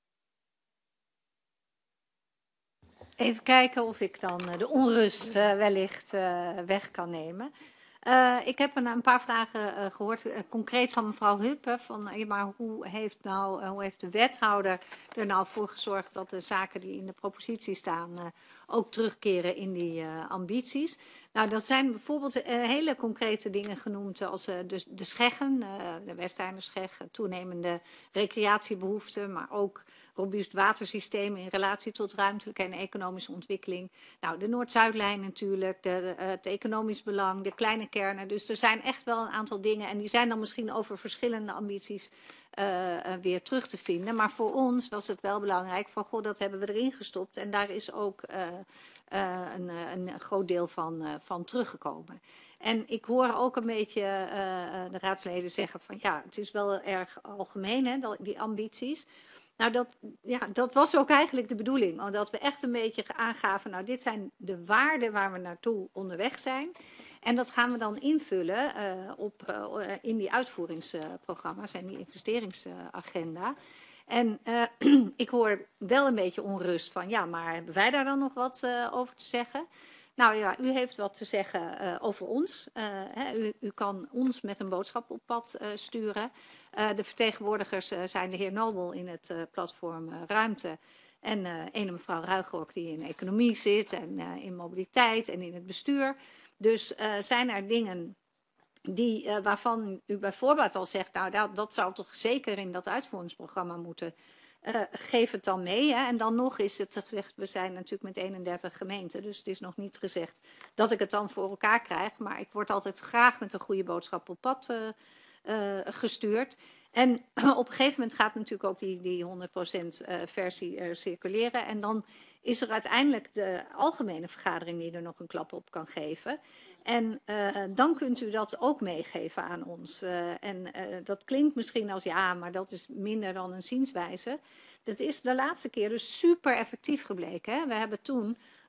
Even kijken of ik dan de onrust uh, wellicht uh, weg kan nemen. Uh, ik heb een, een paar vragen uh, gehoord, uh, concreet van mevrouw Huppe. Van, uh, maar hoe heeft, nou, uh, hoe heeft de wethouder er nou voor gezorgd dat de zaken die in de propositie staan uh, ook terugkeren in die uh, ambities? Nou, dat zijn bijvoorbeeld uh, hele concrete dingen genoemd als uh, de, de scheggen, uh, de Westeinerscheg, toenemende recreatiebehoeften, maar ook robuust watersysteem in relatie tot ruimtelijke en economische ontwikkeling. Nou, de Noord-Zuidlijn natuurlijk, de, de, het economisch belang, de kleine kernen. Dus er zijn echt wel een aantal dingen en die zijn dan misschien over verschillende ambities uh, uh, weer terug te vinden. Maar voor ons was het wel belangrijk van, goh, dat hebben we erin gestopt en daar is ook uh, uh, een, een groot deel van, uh, van teruggekomen. En ik hoor ook een beetje uh, de raadsleden zeggen van, ja, het is wel erg algemeen, hè, die ambities. Nou, dat, ja, dat was ook eigenlijk de bedoeling. Omdat we echt een beetje aangaven, nou, dit zijn de waarden waar we naartoe onderweg zijn. En dat gaan we dan invullen uh, op, uh, in die uitvoeringsprogramma's en die investeringsagenda. En uh, ik hoor wel een beetje onrust van, ja, maar hebben wij daar dan nog wat uh, over te zeggen? Nou ja, u heeft wat te zeggen uh, over ons. Uh, hè, u, u kan ons met een boodschap op pad uh, sturen. Uh, de vertegenwoordigers uh, zijn de heer Nobel in het uh, platform uh, Ruimte. En uh, ene mevrouw Ruigrok die in economie zit en uh, in mobiliteit en in het bestuur. Dus uh, zijn er dingen die, uh, waarvan u bijvoorbeeld al zegt, nou dat, dat zou toch zeker in dat uitvoeringsprogramma moeten. Uh, geef het dan mee. Hè. En dan nog is het gezegd, we zijn natuurlijk met eenendertig gemeenten. Dus het is nog niet gezegd dat ik het dan voor elkaar krijg. Maar ik word altijd graag met een goede boodschap op pad uh, uh, gestuurd. En op een gegeven moment gaat natuurlijk ook die, die honderd procent uh, versie uh, circuleren. En dan is er uiteindelijk de algemene vergadering die er nog een klap op kan geven. En uh, dan kunt u dat ook meegeven aan ons. Uh, en uh, dat klinkt misschien als ja, maar dat is minder dan een zienswijze. Dat is de laatste keer dus super effectief gebleken. Hè? We hebben toen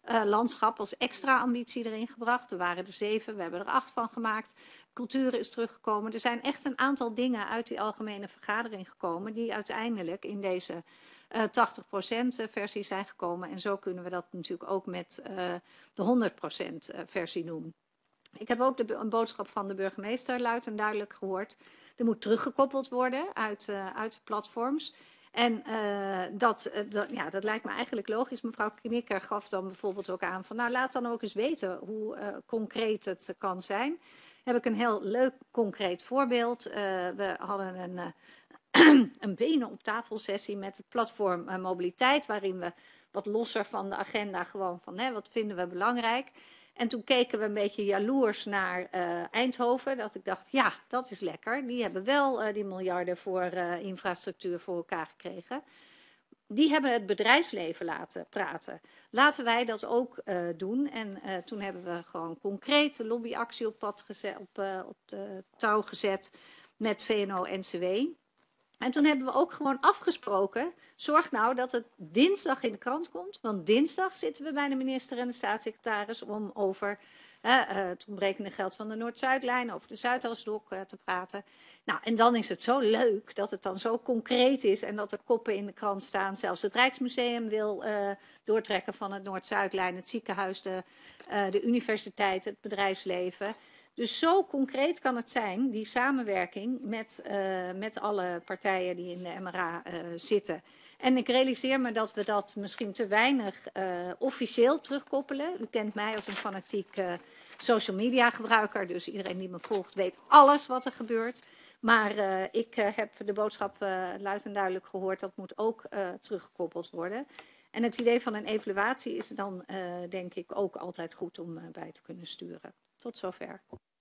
uh, landschap als extra ambitie erin gebracht. Er waren er zeven, we hebben er acht van gemaakt. Cultuur is teruggekomen. Er zijn echt een aantal dingen uit die algemene vergadering gekomen die uiteindelijk in deze uh, tachtig procent versie zijn gekomen. En zo kunnen we dat natuurlijk ook met uh, de honderd procent versie doen. Ik heb ook de, een boodschap van de burgemeester luid en duidelijk gehoord. Er moet teruggekoppeld worden uit, uh, uit de platforms. En uh, dat, uh, dat, ja, dat lijkt me eigenlijk logisch. Mevrouw Knikker gaf dan bijvoorbeeld ook aan van, nou, laat dan ook eens weten hoe uh, concreet het kan zijn. Heb ik een heel leuk concreet voorbeeld. Uh, we hadden een, uh, een benen op tafel sessie met het platform uh, mobiliteit, waarin we wat losser van de agenda gewoon van, hè, wat vinden we belangrijk. En toen keken we een beetje jaloers naar uh, Eindhoven. Dat ik dacht, ja, dat is lekker. Die hebben wel uh, die miljarden voor uh, infrastructuur voor elkaar gekregen. Die hebben het bedrijfsleven laten praten. Laten wij dat ook uh, doen. En uh, toen hebben we gewoon concreet de lobbyactie op, pad gezet, op, uh, op de touw gezet met V N O N C W. En toen hebben we ook gewoon afgesproken, zorg nou dat het dinsdag in de krant komt. Want dinsdag zitten we bij de minister en de staatssecretaris om over uh, uh, het ontbrekende geld van de Noord-Zuidlijn, over de Zuidoostdok uh, te praten. Nou, en dan is het zo leuk dat het dan zo concreet is en dat er koppen in de krant staan. Zelfs het Rijksmuseum wil uh, doortrekken van het Noord-Zuidlijn, het ziekenhuis, de, uh, de universiteit, het bedrijfsleven. Dus zo concreet kan het zijn, die samenwerking met, uh, met alle partijen die in de M R A uh, zitten. En ik realiseer me dat we dat misschien te weinig uh, officieel terugkoppelen. U kent mij als een fanatiek uh, social media gebruiker, dus iedereen die me volgt weet alles wat er gebeurt. Maar uh, ik uh, heb de boodschap uh, luid en duidelijk gehoord, dat moet ook uh, teruggekoppeld worden. En het idee van een evaluatie is dan uh, denk ik ook altijd goed om uh, bij te kunnen sturen. Tot zover.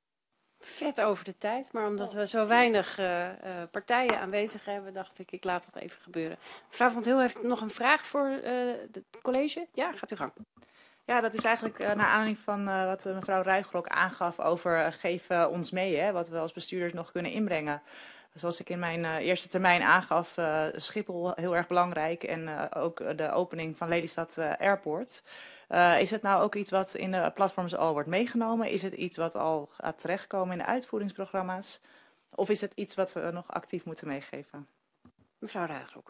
Vet over de tijd, maar omdat we zo weinig uh, uh, partijen aanwezig hebben, dacht ik, ik laat dat even gebeuren. Mevrouw van 't Heel heeft nog een vraag voor het uh, college. Ja, gaat u gang. Ja, dat is eigenlijk uh, naar aanleiding van uh, wat uh, mevrouw Ruigrok ook aangaf over uh, geef uh, ons mee, hè, wat we als bestuurders nog kunnen inbrengen. Zoals ik in mijn uh, eerste termijn aangaf, uh, Schiphol heel erg belangrijk en uh, ook de opening van Lelystad uh, Airport. Uh, is het nou ook iets wat in de platforms al wordt meegenomen? Is het iets wat al gaat terechtkomen in de uitvoeringsprogramma's? Of is het iets wat we nog actief moeten meegeven? Mevrouw Ruigrok.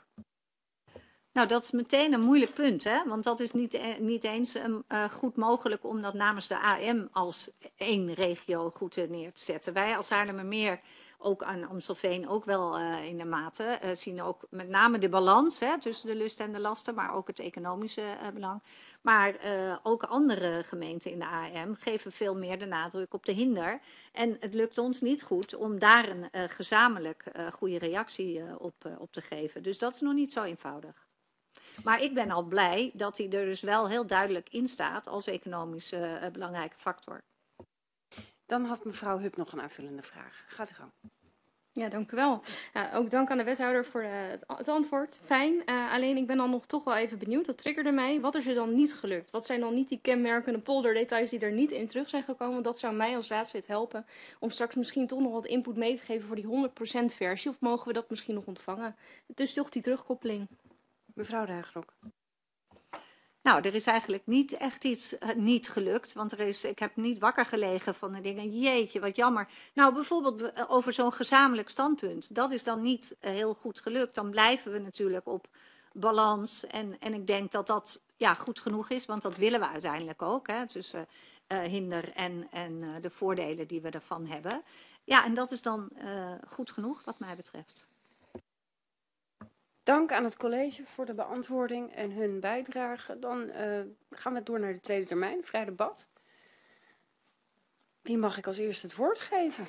Nou, dat is meteen een moeilijk punt, hè? Want dat is niet, niet eens um, uh, goed mogelijk om dat namens de A M als één regio goed uh, neer te zetten. Wij als Haarlemmermeer, ook aan Amstelveen, ook wel uh, in de mate, uh, zien ook met name de balans hè, tussen de lusten en de lasten, maar ook het economische uh, belang. Maar uh, ook andere gemeenten in de A M geven veel meer de nadruk op de hinder. En het lukt ons niet goed om daar een uh, gezamenlijk uh, goede reactie uh, op, uh, op te geven. Dus dat is nog niet zo eenvoudig. Maar ik ben al blij dat hij er dus wel heel duidelijk in staat als economisch uh, belangrijke factor. Dan had mevrouw Hup nog een aanvullende vraag. Gaat u gang. Ja, dank u wel. Ja, ook dank aan de wethouder voor uh, het, het antwoord. Fijn. Uh, alleen ik ben dan nog toch wel even benieuwd. Dat triggerde mij. Wat is er dan niet gelukt? Wat zijn dan niet die kenmerkende polderdetails die er niet in terug zijn gekomen? Dat zou mij als raadslid helpen om straks misschien toch nog wat input mee te geven voor die honderd procent versie. Of mogen we dat misschien nog ontvangen? Dus toch die terugkoppeling. Mevrouw Ruigrok. Nou, er is eigenlijk niet echt iets uh, niet gelukt. Want er is, ik heb niet wakker gelegen van de dingen. Jeetje, wat jammer. Nou, bijvoorbeeld over zo'n gezamenlijk standpunt. Dat is dan niet uh, heel goed gelukt. Dan blijven we natuurlijk op balans. En, en ik denk dat dat ja, goed genoeg is. Want dat willen we uiteindelijk ook. Hè, tussen uh, hinder en, en uh, de voordelen die we ervan hebben. Ja, en dat is dan uh, goed genoeg wat mij betreft. Dank aan het college voor de beantwoording en hun bijdrage. Dan uh, gaan we door naar de tweede termijn, vrij debat. Wie mag ik als eerste het woord geven?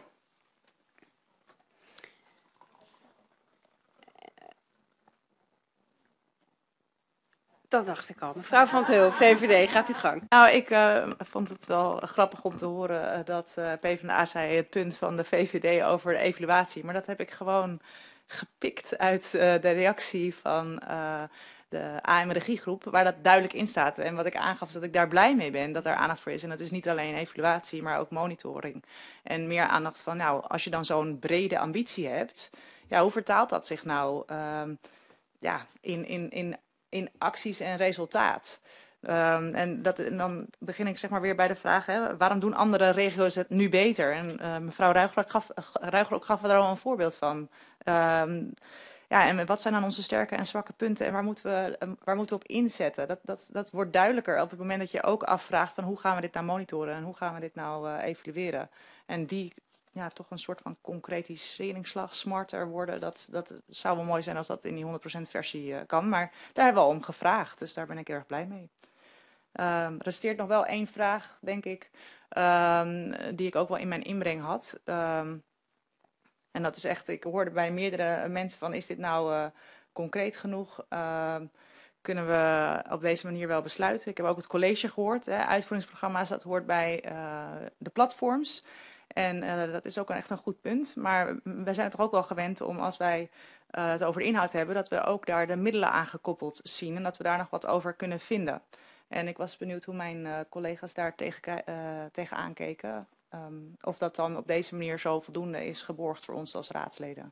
Dat dacht ik al. Mevrouw van 't Heel, V V D, gaat uw gang. Nou, ik uh, vond het wel grappig om te horen uh, dat uh, PvdA zei het punt van de V V D over de evaluatie. Maar dat heb ik gewoon gepikt uit uh, de reactie van uh, de A M-regiegroep, waar dat duidelijk in staat. En wat ik aangaf is dat ik daar blij mee ben, dat er aandacht voor is. En dat is niet alleen evaluatie, maar ook monitoring. En meer aandacht van, nou, als je dan zo'n brede ambitie hebt, ja, hoe vertaalt dat zich nou uh, ja, in, in, in, in acties en resultaat? Um, en, dat, en dan begin ik zeg maar weer bij de vraag, hè, waarom doen andere regio's het nu beter? En uh, mevrouw Ruigrok gaf, Ruigrok gaf er al een voorbeeld van. Um, ja, en wat zijn dan onze sterke en zwakke punten en waar moeten we, waar moeten we op inzetten? Dat, dat, dat wordt duidelijker op het moment dat je ook afvraagt van hoe gaan we dit nou monitoren en hoe gaan we dit nou uh, evalueren? En die ja, toch een soort van concretiseringsslag smarter worden. Dat, dat zou wel mooi zijn als dat in die honderd procent versie uh, kan. Maar daar hebben we al om gevraagd, dus daar ben ik erg blij mee. Um, resteert nog wel één vraag, denk ik, um, die ik ook wel in mijn inbreng had. Um, en dat is echt, ik hoorde bij meerdere mensen van, is dit nou uh, concreet genoeg? Uh, kunnen we op deze manier wel besluiten? Ik heb ook het college gehoord, hè, uitvoeringsprogramma's, dat hoort bij uh, de platforms. En uh, dat is ook een, echt een goed punt. Maar wij zijn toch ook wel gewend om, als wij uh, het over de inhoud hebben, dat we ook daar de middelen aan gekoppeld zien en dat we daar nog wat over kunnen vinden. En ik was benieuwd hoe mijn uh, collega's daar tegen, uh, tegenaan keken. Um, of dat dan op deze manier zo voldoende is geborgd voor ons als raadsleden.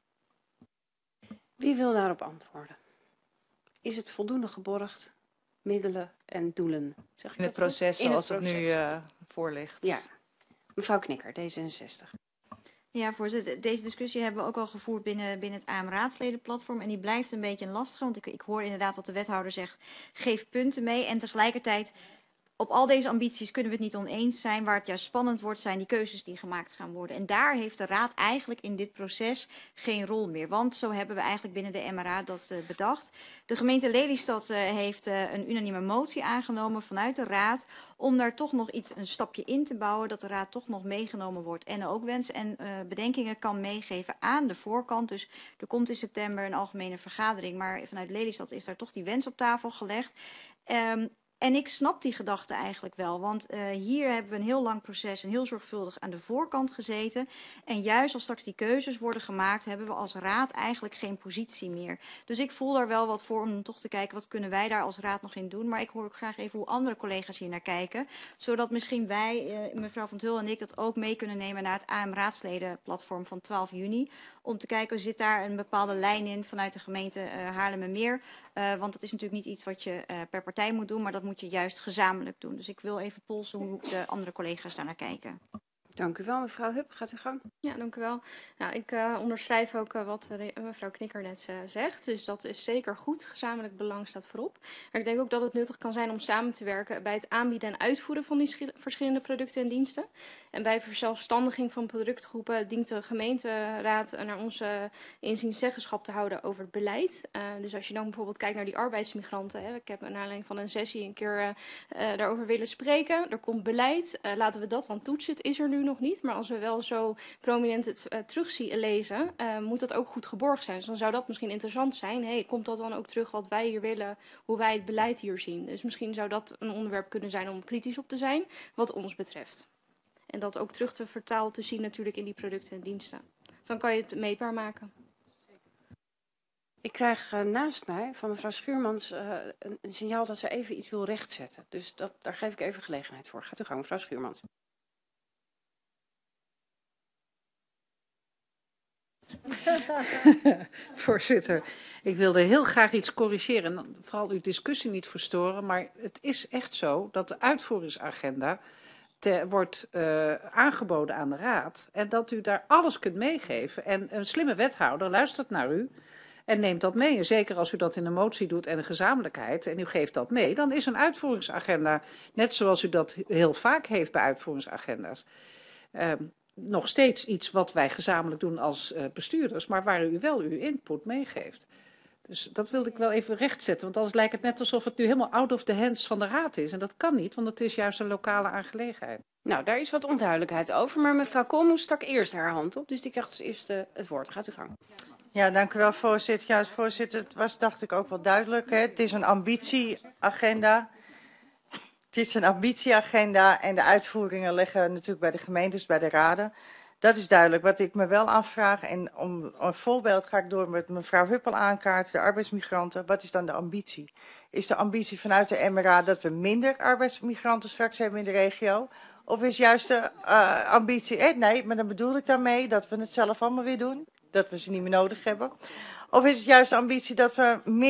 Wie wil daarop antwoorden? Is het voldoende geborgd? Middelen en doelen? Zeg ik in het dat proces In zoals het, het, proces. het nu uh, voor ligt. Ja. Mevrouw Knikker, D zesenzestig. Ja, voorzitter. Deze discussie hebben we ook al gevoerd binnen, binnen het A M raadsledenplatform. En die blijft een beetje een lastige, want ik, ik hoor inderdaad wat de wethouder zegt. Geef punten mee. En tegelijkertijd, op al deze ambities kunnen we het niet oneens zijn. Waar het juist spannend wordt, zijn die keuzes die gemaakt gaan worden. En daar heeft de raad eigenlijk in dit proces geen rol meer. Want zo hebben we eigenlijk binnen de M R A dat uh, bedacht. De gemeente Lelystad uh, heeft uh, een unanieme motie aangenomen vanuit de raad om daar toch nog iets, een stapje in te bouwen, dat de raad toch nog meegenomen wordt en ook wensen en uh, bedenkingen kan meegeven aan de voorkant. Dus er komt in september een algemene vergadering, maar vanuit Lelystad is daar toch die wens op tafel gelegd. Um, En ik snap die gedachte eigenlijk wel, want uh, hier hebben we een heel lang proces en heel zorgvuldig aan de voorkant gezeten. En juist als straks die keuzes worden gemaakt, hebben we als raad eigenlijk geen positie meer. Dus ik voel daar wel wat voor om toch te kijken, wat kunnen wij daar als raad nog in doen. Maar ik hoor ook graag even hoe andere collega's hier naar kijken. Zodat misschien wij, uh, mevrouw Van Tul en ik, dat ook mee kunnen nemen naar het A M raadsledenplatform van twaalf juni. Om te kijken, zit daar een bepaalde lijn in vanuit de gemeente uh, Haarlemmermeer. Uh, want dat is natuurlijk niet iets wat je uh, per partij moet doen, maar dat moet je juist gezamenlijk doen. Dus ik wil even polsen hoe de andere collega's daar naar kijken. Dank u wel, mevrouw Hup. Gaat u gang. Ja, dank u wel. Nou, ik uh, onderschrijf ook uh, wat de, uh, mevrouw Knikker net uh, zegt. Dus dat is zeker goed. Gezamenlijk belang staat voorop. Maar ik denk ook dat het nuttig kan zijn om samen te werken bij het aanbieden en uitvoeren van die verschillende producten en diensten. En bij verzelfstandiging van productgroepen dient de gemeenteraad naar onze inziens zeggenschap te houden over het beleid. Uh, dus als je dan bijvoorbeeld kijkt naar die arbeidsmigranten. Hè, ik heb naar aanleiding van een sessie een keer uh, uh, daarover willen spreken. Er komt beleid. Uh, laten we dat dan toetsen. Het is er nu nog niet. Maar als we wel zo prominent het uh, terug zien lezen, uh, moet dat ook goed geborgd zijn. Dus dan zou dat misschien interessant zijn. Hey, komt dat dan ook terug wat wij hier willen, hoe wij het beleid hier zien? Dus misschien zou dat een onderwerp kunnen zijn om kritisch op te zijn, wat ons betreft. En dat ook terug te vertaald te zien natuurlijk in die producten en diensten. Dan kan je het meetbaar maken. Ik krijg uh, naast mij van mevrouw Schuurmans uh, een, een signaal dat ze even iets wil rechtzetten. Dus dat, daar geef ik even gelegenheid voor. Gaat u gang, mevrouw Schuurmans. Voorzitter, ik wilde heel graag iets corrigeren. En vooral uw discussie niet verstoren. Maar het is echt zo dat de uitvoeringsagenda te, wordt uh, aangeboden aan de raad. En dat u daar alles kunt meegeven. En een slimme wethouder luistert naar u en neemt dat mee. En zeker als u dat in een motie doet en een gezamenlijkheid en u geeft dat mee, dan is een uitvoeringsagenda, net zoals u dat heel vaak heeft bij uitvoeringsagenda's, uh, nog steeds iets wat wij gezamenlijk doen als uh, bestuurders, maar waar u wel uw input meegeeft. Dus dat wilde ik wel even rechtzetten, want anders lijkt het net alsof het nu helemaal out of the hands van de raad is. En dat kan niet, want het is juist een lokale aangelegenheid. Nou, daar is wat onduidelijkheid over, maar mevrouw Koolmoes stak eerst haar hand op, dus die krijgt als eerste het woord. Gaat u gang. Ja, dank u wel, voorzitter. Ja, voorzitter, het was, dacht ik, ook wel duidelijk. Hè. Het is een ambitieagenda. Het is een ambitieagenda en de uitvoeringen liggen natuurlijk bij de gemeentes, bij de raden. Dat is duidelijk. Wat ik me wel afvraag, en om een voorbeeld ga ik door met mevrouw Huppel aankaarten, de arbeidsmigranten. Wat is dan de ambitie? Is de ambitie vanuit de M R A dat we minder arbeidsmigranten straks hebben in de regio? Of is juist de uh, ambitie, eh, nee, maar dan bedoel ik daarmee dat we het zelf allemaal weer doen, dat we ze niet meer nodig hebben? Of is het juist de ambitie dat we meer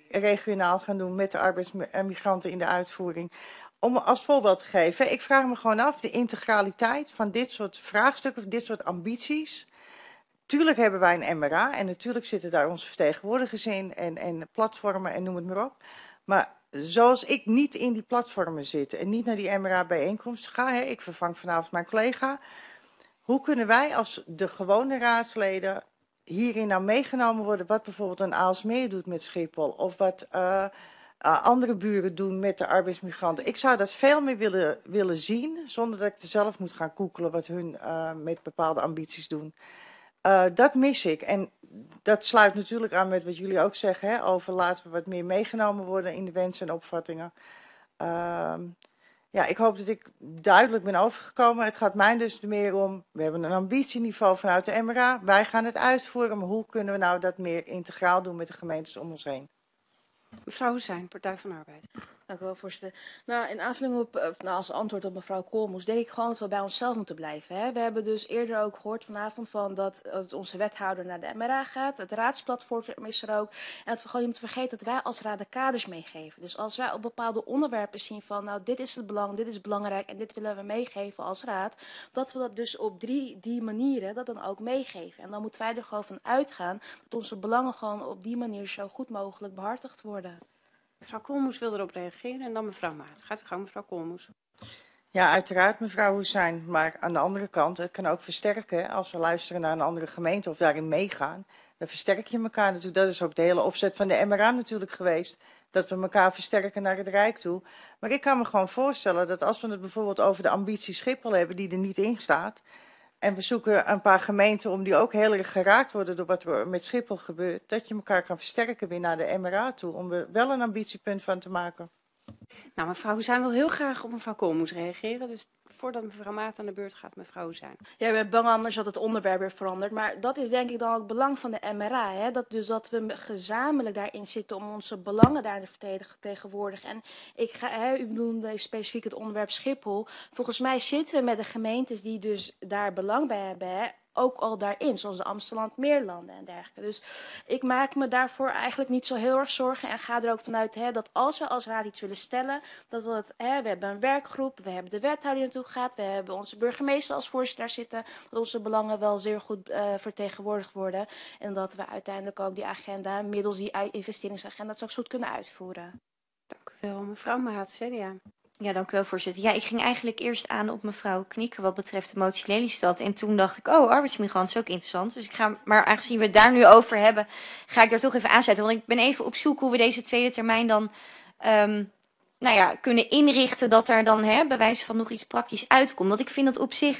regionaal gaan doen met de arbeidsmigranten in de uitvoering. Om als voorbeeld te geven, ik vraag me gewoon af, de integraliteit van dit soort vraagstukken, van dit soort ambities. Tuurlijk hebben wij een M R A en natuurlijk zitten daar onze vertegenwoordigers in en, en platformen en noem het maar op. Maar zoals ik niet in die platformen zit en niet naar die M R A-bijeenkomsten ga, hè, ik vervang vanavond mijn collega. Hoe kunnen wij als de gewone raadsleden hierin nou meegenomen worden wat bijvoorbeeld een Aalsmeer doet met Schiphol of wat uh, uh, andere buren doen met de arbeidsmigranten. Ik zou dat veel meer willen, willen zien zonder dat ik er zelf moet gaan koekelen wat hun uh, met bepaalde ambities doen. Uh, dat mis ik en dat sluit natuurlijk aan met wat jullie ook zeggen hè, over laten we wat meer meegenomen worden in de wensen en opvattingen. Uh, Ja, ik hoop dat ik duidelijk ben overgekomen. Het gaat mij dus meer om, we hebben een ambitieniveau vanuit de M R A. Wij gaan het uitvoeren, maar hoe kunnen we nou dat meer integraal doen met de gemeentes om ons heen? Mevrouw Hoesijn, Partij van de Arbeid. Dank u wel, voorzitter. Nou, in aanvulling op, nou, als antwoord op mevrouw Koolmoes, denk ik gewoon dat we bij onszelf moeten blijven. Hè. We hebben dus eerder ook gehoord vanavond van dat, dat onze wethouder naar de M R A gaat. Het raadsplatform is er ook. En dat we gewoon niet moeten vergeten dat wij als raad de kaders meegeven. Dus als wij op bepaalde onderwerpen zien van, nou, dit is het belang, dit is belangrijk en dit willen we meegeven als raad. Dat we dat dus op drie die manieren dat dan ook meegeven. En dan moeten wij er gewoon van uitgaan dat onze belangen gewoon op die manier zo goed mogelijk behartigd worden. Mevrouw Koolmoes wil erop reageren en dan mevrouw Maat. Gaat u gang, mevrouw Koolmoes. Ja, uiteraard mevrouw Hoesijn, maar aan de andere kant, het kan ook versterken als we luisteren naar een andere gemeente of daarin meegaan. Dan versterk je elkaar natuurlijk. Dat is ook de hele opzet van de M R A natuurlijk geweest. Dat we elkaar versterken naar het Rijk toe. Maar ik kan me gewoon voorstellen dat als we het bijvoorbeeld over de ambitie Schiphol hebben die er niet in staat. En we zoeken een paar gemeenten om die ook heel erg geraakt worden door wat er met Schiphol gebeurt. Dat je elkaar kan versterken weer naar de M R A toe. Om er wel een ambitiepunt van te maken. Nou, mevrouw Hoesijn wil heel graag op mevrouw Koolmoes reageren. Dus voordat mevrouw Maat aan de beurt gaat, mevrouw Hoesijn. Ja, ik ben bang anders dat het onderwerp weer verandert. Maar dat is denk ik dan ook het belang van de M R A. Hè? Dat, dus dat we gezamenlijk daarin zitten om onze belangen daar te vertegenwoordigen. En ik ga, hè, u noemde specifiek het onderwerp Schiphol. Volgens mij zitten we met de gemeentes die dus daar belang bij hebben, hè, ook al daarin, zoals de Amsterdam-Meerlanden en dergelijke. Dus ik maak me daarvoor eigenlijk niet zo heel erg zorgen en ga er ook vanuit hè, dat als we als raad iets willen stellen, dat we het, hè, we hebben een werkgroep, we hebben de wethouder die naartoe gaat, we hebben onze burgemeester als voorzitter daar zitten, dat onze belangen wel zeer goed uh, vertegenwoordigd worden en dat we uiteindelijk ook die agenda, middels die investeringsagenda, straks goed kunnen uitvoeren. Dank u wel, mevrouw Maat, C D A. Ja, dank u wel, voorzitter. Ja, ik ging eigenlijk eerst aan op mevrouw Knieker wat betreft de motie Lelystad. En toen dacht ik, oh, arbeidsmigrant is ook interessant. Dus ik ga, maar aangezien we het daar nu over hebben, ga ik daar toch even aanzetten. Want ik ben even op zoek hoe we deze tweede termijn dan um, nou ja, kunnen inrichten dat er dan hè, bij wijze van nog iets praktisch uitkomt. Want ik vind dat op zich,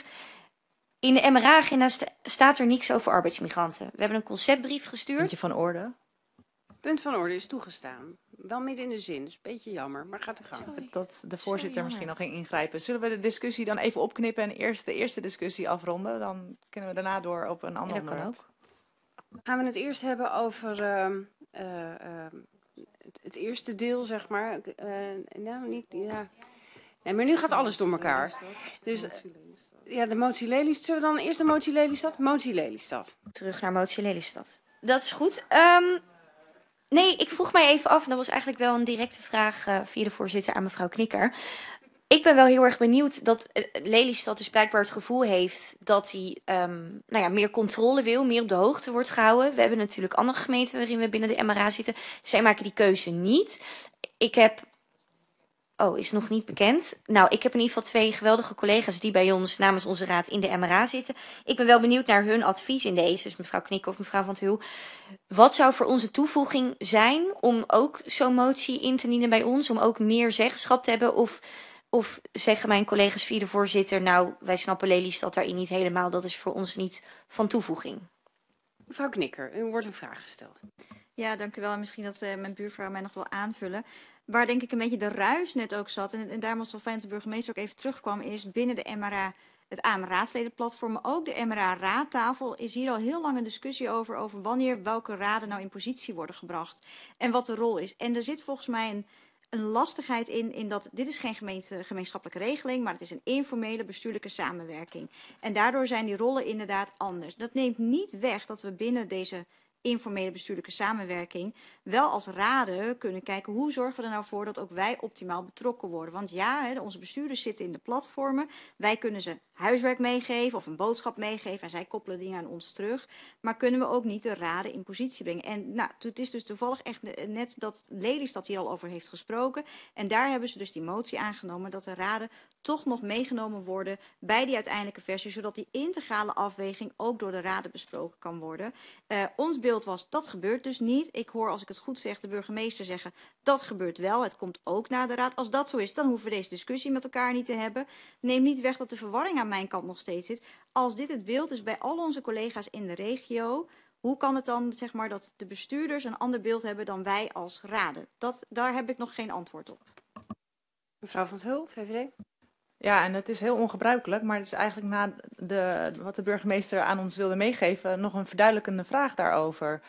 in de M R A-agenda sta, staat er niks over arbeidsmigranten. We hebben een conceptbrief gestuurd. Puntje van orde. Punt van orde is toegestaan. Wel midden in de zin, dat is een beetje jammer, maar gaat u gang. Sorry. Dat de voorzitter misschien nog ging ingrijpen. Zullen we de discussie dan even opknippen en eerst de eerste discussie afronden? Dan kunnen we daarna door op een ander ja, dat onderwerp. Kan ook. Gaan we het eerst hebben over uh, uh, uh, het, het eerste deel, zeg maar. Uh, nou, niet, ja. Nee, maar nu gaat alles door elkaar. Dus, ja, de motie Lelystad. Zullen we dan eerst de motie Lelystad? Motie Lelystad. Terug naar motie Lelystad. Dat is goed. Um, Nee, ik vroeg mij even af, en dat was eigenlijk wel een directe vraag uh, via de voorzitter aan mevrouw Knikker. Ik ben wel heel erg benieuwd dat uh, Lelystad dus blijkbaar het gevoel heeft dat hij um, nou ja, meer controle wil, meer op de hoogte wordt gehouden. We hebben natuurlijk andere gemeenten waarin we binnen de M R A zitten. Zij maken die keuze niet. Ik heb... Oh, is nog niet bekend. Nou, ik heb in ieder geval twee geweldige collega's die bij ons namens onze raad in de M R A zitten. Ik ben wel benieuwd naar hun advies in deze, dus mevrouw Knikker of mevrouw Van Til. Wat zou voor onze toevoeging zijn om ook zo'n motie in te dienen bij ons, om ook meer zeggenschap te hebben? Of, of zeggen mijn collega's via de voorzitter, nou, wij snappen Lelystad daarin niet helemaal, dat is voor ons niet van toevoeging. Mevrouw Knikker, u wordt een vraag gesteld. Ja, dank u wel. En misschien dat uh, mijn buurvrouw mij nog wil aanvullen. Waar denk ik een beetje de ruis net ook zat, en, en daarom was het wel fijn dat de burgemeester ook even terugkwam, is binnen de M R A, het A M raadsledenplatform, maar ook de M R A raadtafel, is hier al heel lang een discussie over, over wanneer welke raden nou in positie worden gebracht en wat de rol is. En er zit volgens mij een, een lastigheid in, in dat dit is geen gemeente, gemeenschappelijke regeling, maar het is een informele bestuurlijke samenwerking. En daardoor zijn die rollen inderdaad anders. Dat neemt niet weg dat we binnen deze informele bestuurlijke samenwerking wel als raden kunnen kijken hoe zorgen we er nou voor dat ook wij optimaal betrokken worden. Want ja, hè, onze bestuurders zitten in de platformen. Wij kunnen ze huiswerk meegeven of een boodschap meegeven en zij koppelen dingen aan ons terug. Maar kunnen we ook niet de raden in positie brengen. En nou, het is dus toevallig echt net dat Lelystad hier al over heeft gesproken. En daar hebben ze dus die motie aangenomen dat de raden toch nog meegenomen worden bij die uiteindelijke versie, zodat die integrale afweging ook door de raden besproken kan worden. Uh, ons beeld was, dat gebeurt dus niet. Ik hoor, als ik het goed zeg, de burgemeester zeggen, dat gebeurt wel. Het komt ook naar de raad. Als dat zo is, dan hoeven we deze discussie met elkaar niet te hebben. Neem niet weg dat de verwarring aan mijn kant nog steeds zit. Als dit het beeld is bij al onze collega's in de regio, hoe kan het dan, zeg maar, dat de bestuurders een ander beeld hebben dan wij als raden? Dat, daar heb ik nog geen antwoord op. Mevrouw van 't Hul, V V D. Ja, en het is heel ongebruikelijk, maar het is eigenlijk na de, wat de burgemeester aan ons wilde meegeven nog een verduidelijkende vraag daarover.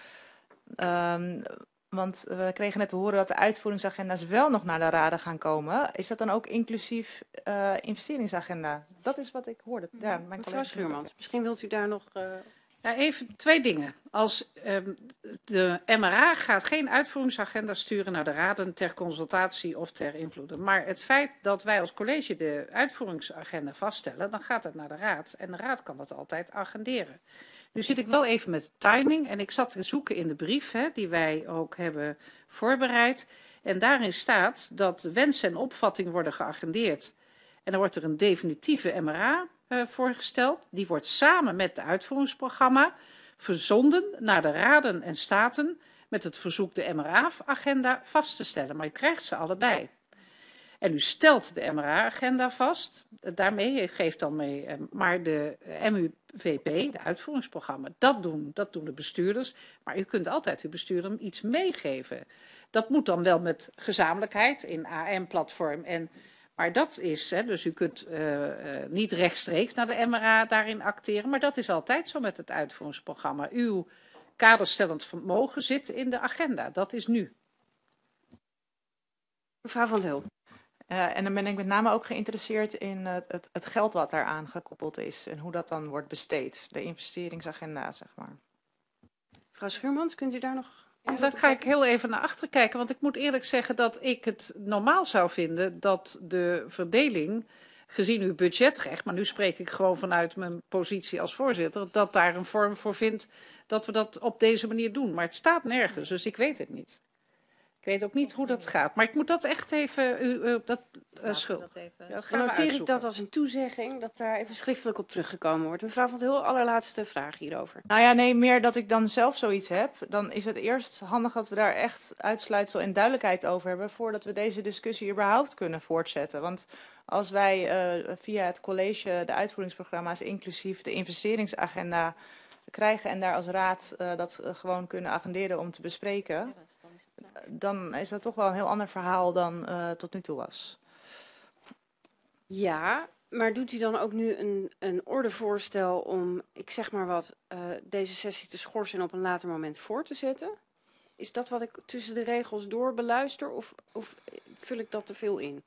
Um, want we kregen net te horen dat de uitvoeringsagenda's wel nog naar de raden gaan komen. Is dat dan ook inclusief uh, investeringsagenda? Dat is wat ik hoorde. Ja, mijn Mevrouw Schuurmans, misschien wilt u daar nog... Uh... Ja, even twee dingen. Als um, de M R A gaat geen uitvoeringsagenda sturen naar de raden ter consultatie of ter invloeden. Maar het feit dat wij als college de uitvoeringsagenda vaststellen, dan gaat het naar de raad. En de raad kan dat altijd agenderen. Nu zit ik wel even met timing en ik zat te zoeken in de brief hè, die wij ook hebben voorbereid. En daarin staat dat wensen en opvattingen worden geagendeerd. En dan wordt er een definitieve M R A uh, voorgesteld. Die wordt samen met het uitvoeringsprogramma verzonden naar de raden en staten met het verzoek de M R A-agenda vast te stellen. Maar je krijgt ze allebei. En u stelt de M R A-agenda vast. Daarmee geeft dan mee. Maar de M U V P, de uitvoeringsprogramma, dat doen, dat doen de bestuurders. Maar u kunt altijd uw bestuurder iets meegeven. Dat moet dan wel met gezamenlijkheid in A M-platform. En, maar dat is, hè, dus u kunt uh, uh, niet rechtstreeks naar de M R A daarin acteren. Maar dat is altijd zo met het uitvoeringsprogramma. Uw kaderstellend vermogen zit in de agenda. Dat is nu. Mevrouw van 't Hul. Uh, en dan ben ik met name ook geïnteresseerd in uh, het, het geld wat daaraan gekoppeld is en hoe dat dan wordt besteed. De investeringsagenda, zeg maar. Mevrouw Schuurmans, kunt u daar nog... Ja, daar ga ik heel even naar achter kijken, want ik moet eerlijk zeggen dat ik het normaal zou vinden dat de verdeling, gezien uw budgetrecht, maar nu spreek ik gewoon vanuit mijn positie als voorzitter, dat daar een vorm voor vindt dat we dat op deze manier doen. Maar het staat nergens, dus ik weet het niet. Ik weet ook niet hoe dat gaat. Maar ik moet dat echt even... U, uh, dat uh, schuld. Ja, dat Dan noteer ik dat als een toezegging, dat daar even schriftelijk op teruggekomen wordt. Mevrouw van 't Hul, allerlaatste vraag hierover. Nou ja, nee, meer dat ik dan zelf zoiets heb. Dan is het eerst handig dat we daar echt uitsluitsel en duidelijkheid over hebben, voordat we deze discussie überhaupt kunnen voortzetten. Want als wij uh, via het college de uitvoeringsprogramma's, inclusief de investeringsagenda, krijgen en daar als raad uh, dat uh, gewoon kunnen agenderen om te bespreken, dan is dat toch wel een heel ander verhaal dan uh, tot nu toe was. Ja, maar doet u dan ook nu een, een ordevoorstel om, ik zeg maar wat, uh, deze sessie te schorsen en op een later moment voor te zetten? Is dat wat ik tussen de regels door beluister of, of vul ik dat te veel in?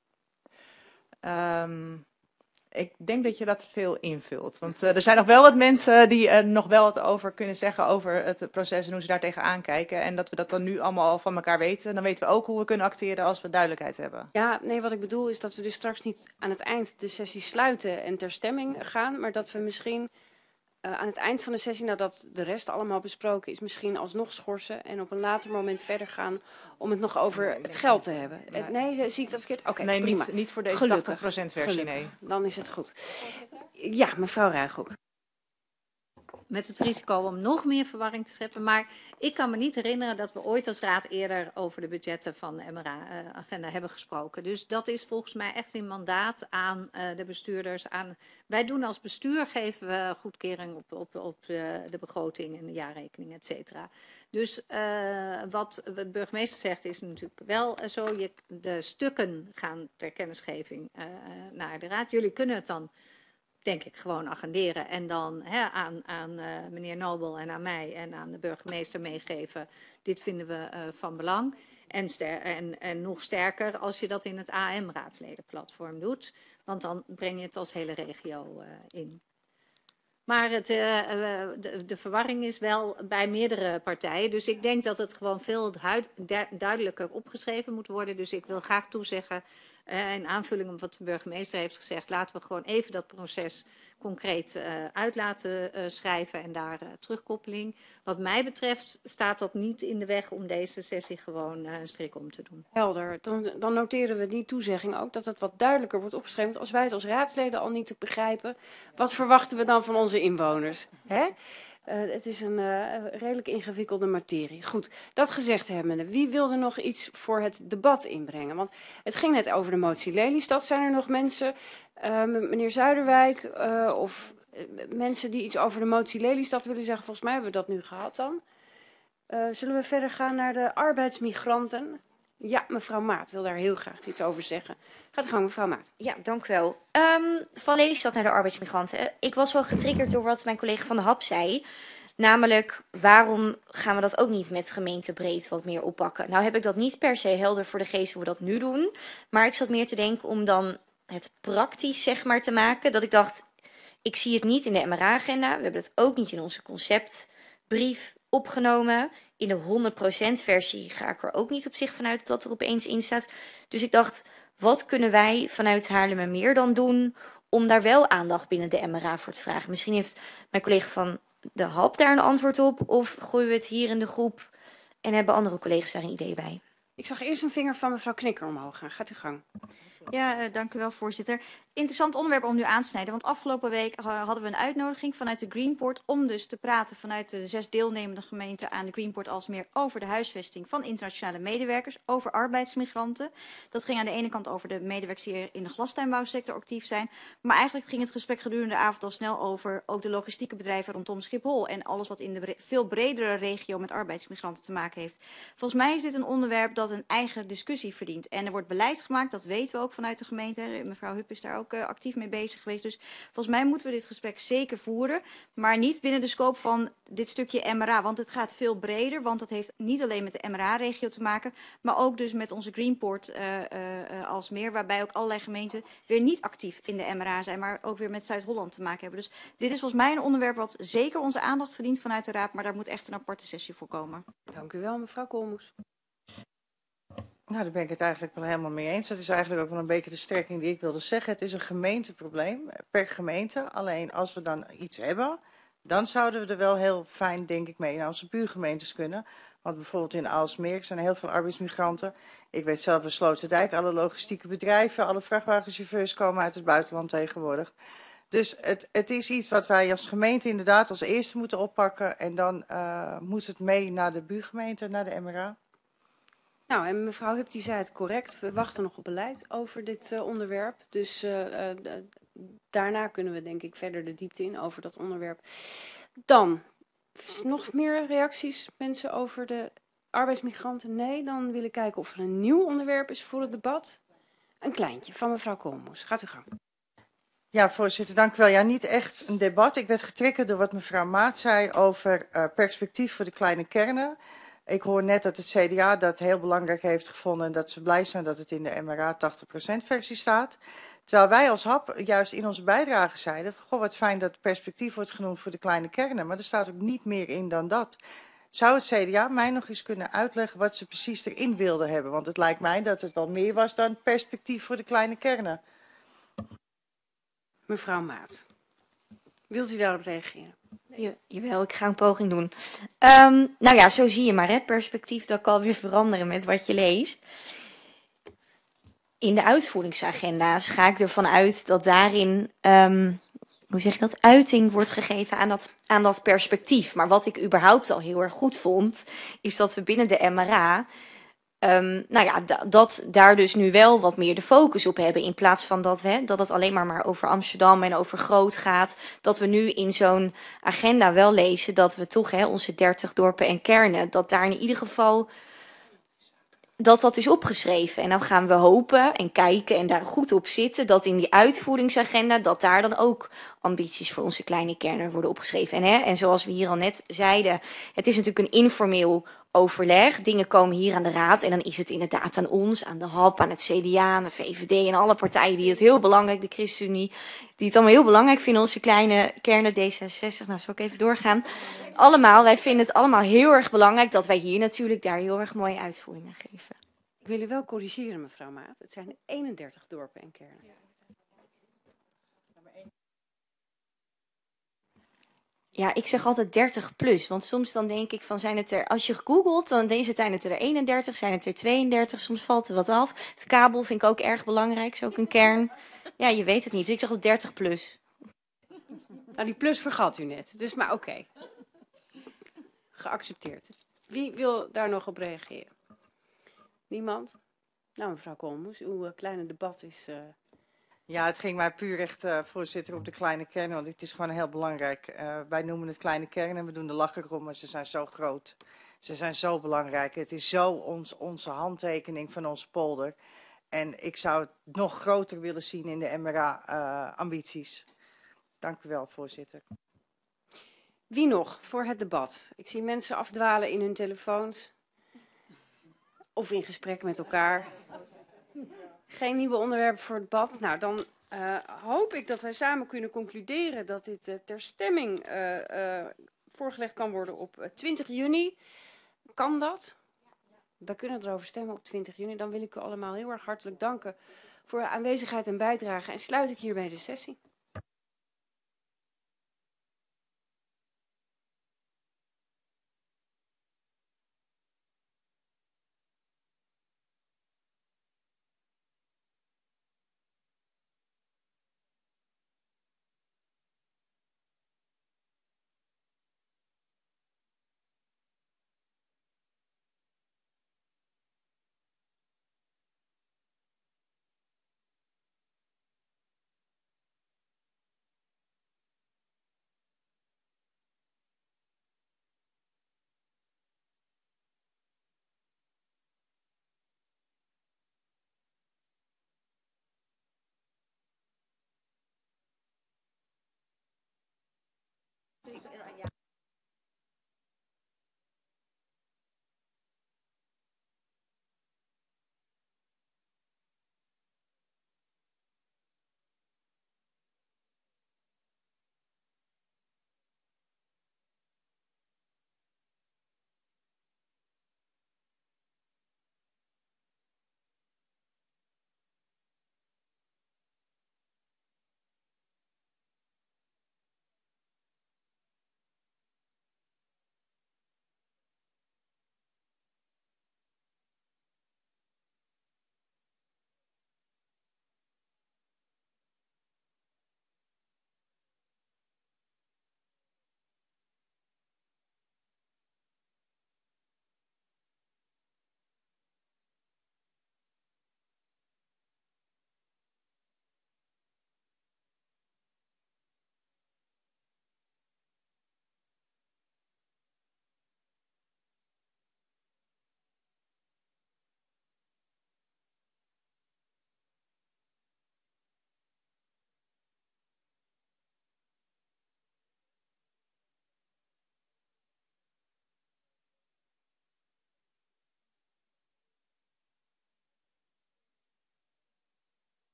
Um, Ik denk dat je dat te veel invult. Want uh, er zijn nog wel wat mensen die er uh, nog wel wat over kunnen zeggen over het proces en hoe ze daar tegenaan kijken. En dat we dat dan nu allemaal al van elkaar weten. Dan weten we ook hoe we kunnen acteren als we duidelijkheid hebben. Ja, nee, wat ik bedoel is dat we dus straks niet aan het eind de sessie sluiten en ter stemming gaan. Maar dat we misschien uh, aan het eind van de sessie, nadat de rest allemaal besproken is, misschien alsnog schorsen. En op een later moment verder gaan om het nog over het geld te hebben. Nee, nee zie ik dat verkeerd? Oké, okay, nee, prima. Niet, niet voor deze Gelukkig. tachtig procent versie, Gelukkig. nee. Dan is het goed. Ja, mevrouw Ruijhoek. Met het risico om nog meer verwarring te scheppen. Maar ik kan me niet herinneren dat we ooit als raad eerder over de budgetten van de M R A-agenda hebben gesproken. Dus dat is volgens mij echt een mandaat aan uh, de bestuurders. Aan, wij doen als bestuur, geven we goedkering op, op, op uh, de begroting en de jaarrekening, et cetera. Dus uh, wat de burgemeester zegt is natuurlijk wel uh, zo. Je, de stukken gaan ter kennisgeving uh, naar de raad. Jullie kunnen het dan, denk ik, gewoon agenderen en dan hè, aan, aan uh, meneer Nobel en aan mij en aan de burgemeester meegeven. Dit vinden we uh, van belang. En, ster en, en nog sterker als je dat in het A M-raadsledenplatform doet. Want dan breng je het als hele regio uh, in. Maar het, uh, de, de verwarring is wel bij meerdere partijen. Dus ik denk dat het gewoon veel huid, duidelijker opgeschreven moet worden. Dus ik wil graag toezeggen, uh, in aanvulling op wat de burgemeester heeft gezegd, laten we gewoon even dat proces concreet uh, uit laten uh, schrijven en daar uh, terugkoppeling. Wat mij betreft staat dat niet in de weg om deze sessie gewoon uh, een strik om te doen. Helder. Dan, dan noteren we die toezegging ook, dat het wat duidelijker wordt opgeschreven. Want als wij het als raadsleden al niet te begrijpen, wat verwachten we dan van onze inwoners? Hè? Uh, het is een uh, redelijk ingewikkelde materie. Goed, dat gezegd hebbende, wie wilde nog iets voor het debat inbrengen? Want het ging net over de motie Lelystad. Zijn er nog mensen, uh, meneer Zuiderwijk, uh, of uh, mensen die iets over de motie Lelystad willen zeggen? Volgens mij hebben we dat nu gehad dan. Uh, zullen we verder gaan naar de arbeidsmigranten? Ja, mevrouw Maat wil daar heel graag iets over zeggen. Gaat u gang, mevrouw Maat. Ja, dank u wel. Um, van Lelystad naar de arbeidsmigranten. Ik was wel getriggerd door wat mijn collega van de Hap zei. Namelijk, waarom gaan we dat ook niet met gemeentebreed wat meer oppakken? Nou heb ik dat niet per se helder voor de geest hoe we dat nu doen. Maar ik zat meer te denken om dan het praktisch zeg maar te maken. Dat ik dacht, ik zie het niet in de M R A-agenda. We hebben het ook niet in onze conceptbrief opgenomen. In de honderd procent versie ga ik er ook niet op zich vanuit dat er opeens in staat. Dus ik dacht, wat kunnen wij vanuit Haarlemmermeer dan doen om daar wel aandacht binnen de M R A voor te vragen? Misschien heeft mijn collega van de Hap daar een antwoord op, of gooien we het hier in de groep en hebben andere collega's daar een idee bij? Ik zag eerst een vinger van mevrouw Knikker omhoog gaan. Gaat u gang. Ja, uh, dank u wel, voorzitter. Interessant onderwerp om nu aan te snijden, want afgelopen week uh, hadden we een uitnodiging vanuit de Greenport om dus te praten vanuit de zes deelnemende gemeenten aan de Greenport Aalsmeer over de huisvesting van internationale medewerkers, over arbeidsmigranten. Dat ging aan de ene kant over de medewerkers die hier in de glastuinbouwsector actief zijn, maar eigenlijk ging het gesprek gedurende de avond al snel over ook de logistieke bedrijven rondom Schiphol en alles wat in de bre veel bredere regio met arbeidsmigranten te maken heeft. Volgens mij is dit een onderwerp dat een eigen discussie verdient en er wordt beleid gemaakt, dat weten we ook vanuit de gemeente. Mevrouw Hupp is daar ook uh, actief mee bezig geweest. Dus volgens mij moeten we dit gesprek zeker voeren. Maar niet binnen de scope van dit stukje M R A. Want het gaat veel breder. Want het heeft niet alleen met de M R A-regio te maken. Maar ook dus met onze Greenport uh, uh, Aalsmeer. Waarbij ook allerlei gemeenten weer niet actief in de M R A zijn. Maar ook weer met Zuid-Holland te maken hebben. Dus dit is volgens mij een onderwerp wat zeker onze aandacht verdient vanuit de Raad. Maar daar moet echt een aparte sessie voor komen. Dank u wel, mevrouw Koolmoes. Nou, daar ben ik het eigenlijk wel helemaal mee eens. Dat is eigenlijk ook wel een beetje de strekking die ik wilde zeggen. Het is een gemeenteprobleem, per gemeente. Alleen als we dan iets hebben, dan zouden we er wel heel fijn, denk ik, mee naar onze buurgemeentes kunnen. Want bijvoorbeeld in Aalsmeer zijn heel veel arbeidsmigranten. Ik weet zelf in Sloterdijk, alle logistieke bedrijven, alle vrachtwagenchauffeurs komen uit het buitenland tegenwoordig. Dus het, het is iets wat wij als gemeente inderdaad als eerste moeten oppakken. En dan uh, moet het mee naar de buurgemeente, naar de M R A. Nou, en mevrouw Hupp die zei het correct. We wachten nog op beleid over dit uh, onderwerp. Dus uh, uh, daarna kunnen we denk ik verder de diepte in over dat onderwerp. Dan, nog meer reacties mensen over de arbeidsmigranten? Nee, dan wil ik kijken of er een nieuw onderwerp is voor het debat. Een kleintje van mevrouw Koolmoes. Gaat u gang. Ja, voorzitter, dank u wel. Ja, niet echt een debat. Ik werd getriggerd door wat mevrouw Maat zei over uh, perspectief voor de kleine kernen. Ik hoor net dat het C D A dat heel belangrijk heeft gevonden en dat ze blij zijn dat het in de M R A tachtig procent versie staat. Terwijl wij als Hap juist in onze bijdrage zeiden, goh, wat fijn dat perspectief wordt genoemd voor de kleine kernen, maar er staat ook niet meer in dan dat. Zou het C D A mij nog eens kunnen uitleggen wat ze precies erin wilden hebben? Want het lijkt mij dat het wel meer was dan perspectief voor de kleine kernen. Mevrouw Maat, wilt u daarop reageren? Ja, jawel, ik ga een poging doen. Um, nou ja, zo zie je maar, hè, perspectief, dat kan weer veranderen met wat je leest. In de uitvoeringsagenda's ga ik ervan uit dat daarin, um, hoe zeg je dat, uiting wordt gegeven aan dat, aan dat perspectief. Maar wat ik überhaupt al heel erg goed vond, is dat we binnen de M R A... Um, nou ja, dat daar dus nu wel wat meer de focus op hebben. In plaats van dat, hè, dat het alleen maar, maar over Amsterdam en over groot gaat. Dat we nu in zo'n agenda wel lezen dat we toch hè, onze dertig dorpen en kernen, dat daar in ieder geval dat dat is opgeschreven. En dan gaan we hopen en kijken en daar goed op zitten dat in die uitvoeringsagenda, dat daar dan ook ambities voor onze kleine kernen worden opgeschreven. En, hè, en zoals we hier al net zeiden, het is natuurlijk een informeel overleg. Dingen komen hier aan de raad en dan is het inderdaad aan ons, aan de H A P, aan het C D A, aan de V V D en alle partijen die het heel belangrijk, de ChristenUnie, die het allemaal heel belangrijk vinden, onze kleine kernen D zesenzestig. Nou, zal ik even doorgaan. Allemaal, wij vinden het allemaal heel erg belangrijk dat wij hier natuurlijk daar heel erg mooie uitvoeringen geven. Ik wil jullie wel corrigeren, mevrouw Maat. Het zijn eenendertig dorpen en kernen. Ja, ik zeg altijd dertig plus, want soms dan denk ik van zijn het er, als je googelt, dan deze zijn het er eenendertig, zijn het er tweeëndertig, soms valt er wat af. Het kabel vind ik ook erg belangrijk, is ook een kern. Ja, je weet het niet, dus ik zeg altijd dertig plus. Nou, die plus vergat u net, dus maar oké. Okay. Geaccepteerd. Wie wil daar nog op reageren? Niemand? Nou, mevrouw Kolmoes, uw uh, kleine debat is... Uh... Ja, het ging mij puur echt, uh, voorzitter, op de kleine kern, want het is gewoon heel belangrijk. Uh, wij noemen het kleine kern en we doen de lachen erom, maar ze zijn zo groot. Ze zijn zo belangrijk. Het is zo ons, onze handtekening van onze polder. En ik zou het nog groter willen zien in de M R A-ambities. Uh, Dank u wel, voorzitter. Wie nog voor het debat? Ik zie mensen afdwalen in hun telefoons. Of in gesprek met elkaar. Geen nieuwe onderwerpen voor het debat. Nou, dan uh, hoop ik dat wij samen kunnen concluderen dat dit uh, ter stemming uh, uh, voorgelegd kan worden op uh, twintig juni. Kan dat? Wij kunnen erover stemmen op twintig juni. Dan wil ik u allemaal heel erg hartelijk danken voor uw aanwezigheid en bijdrage. En sluit ik hierbij de sessie. Ja.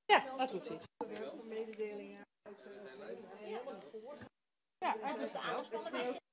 Ja, dat doet hij. Ja, hij doet het wel.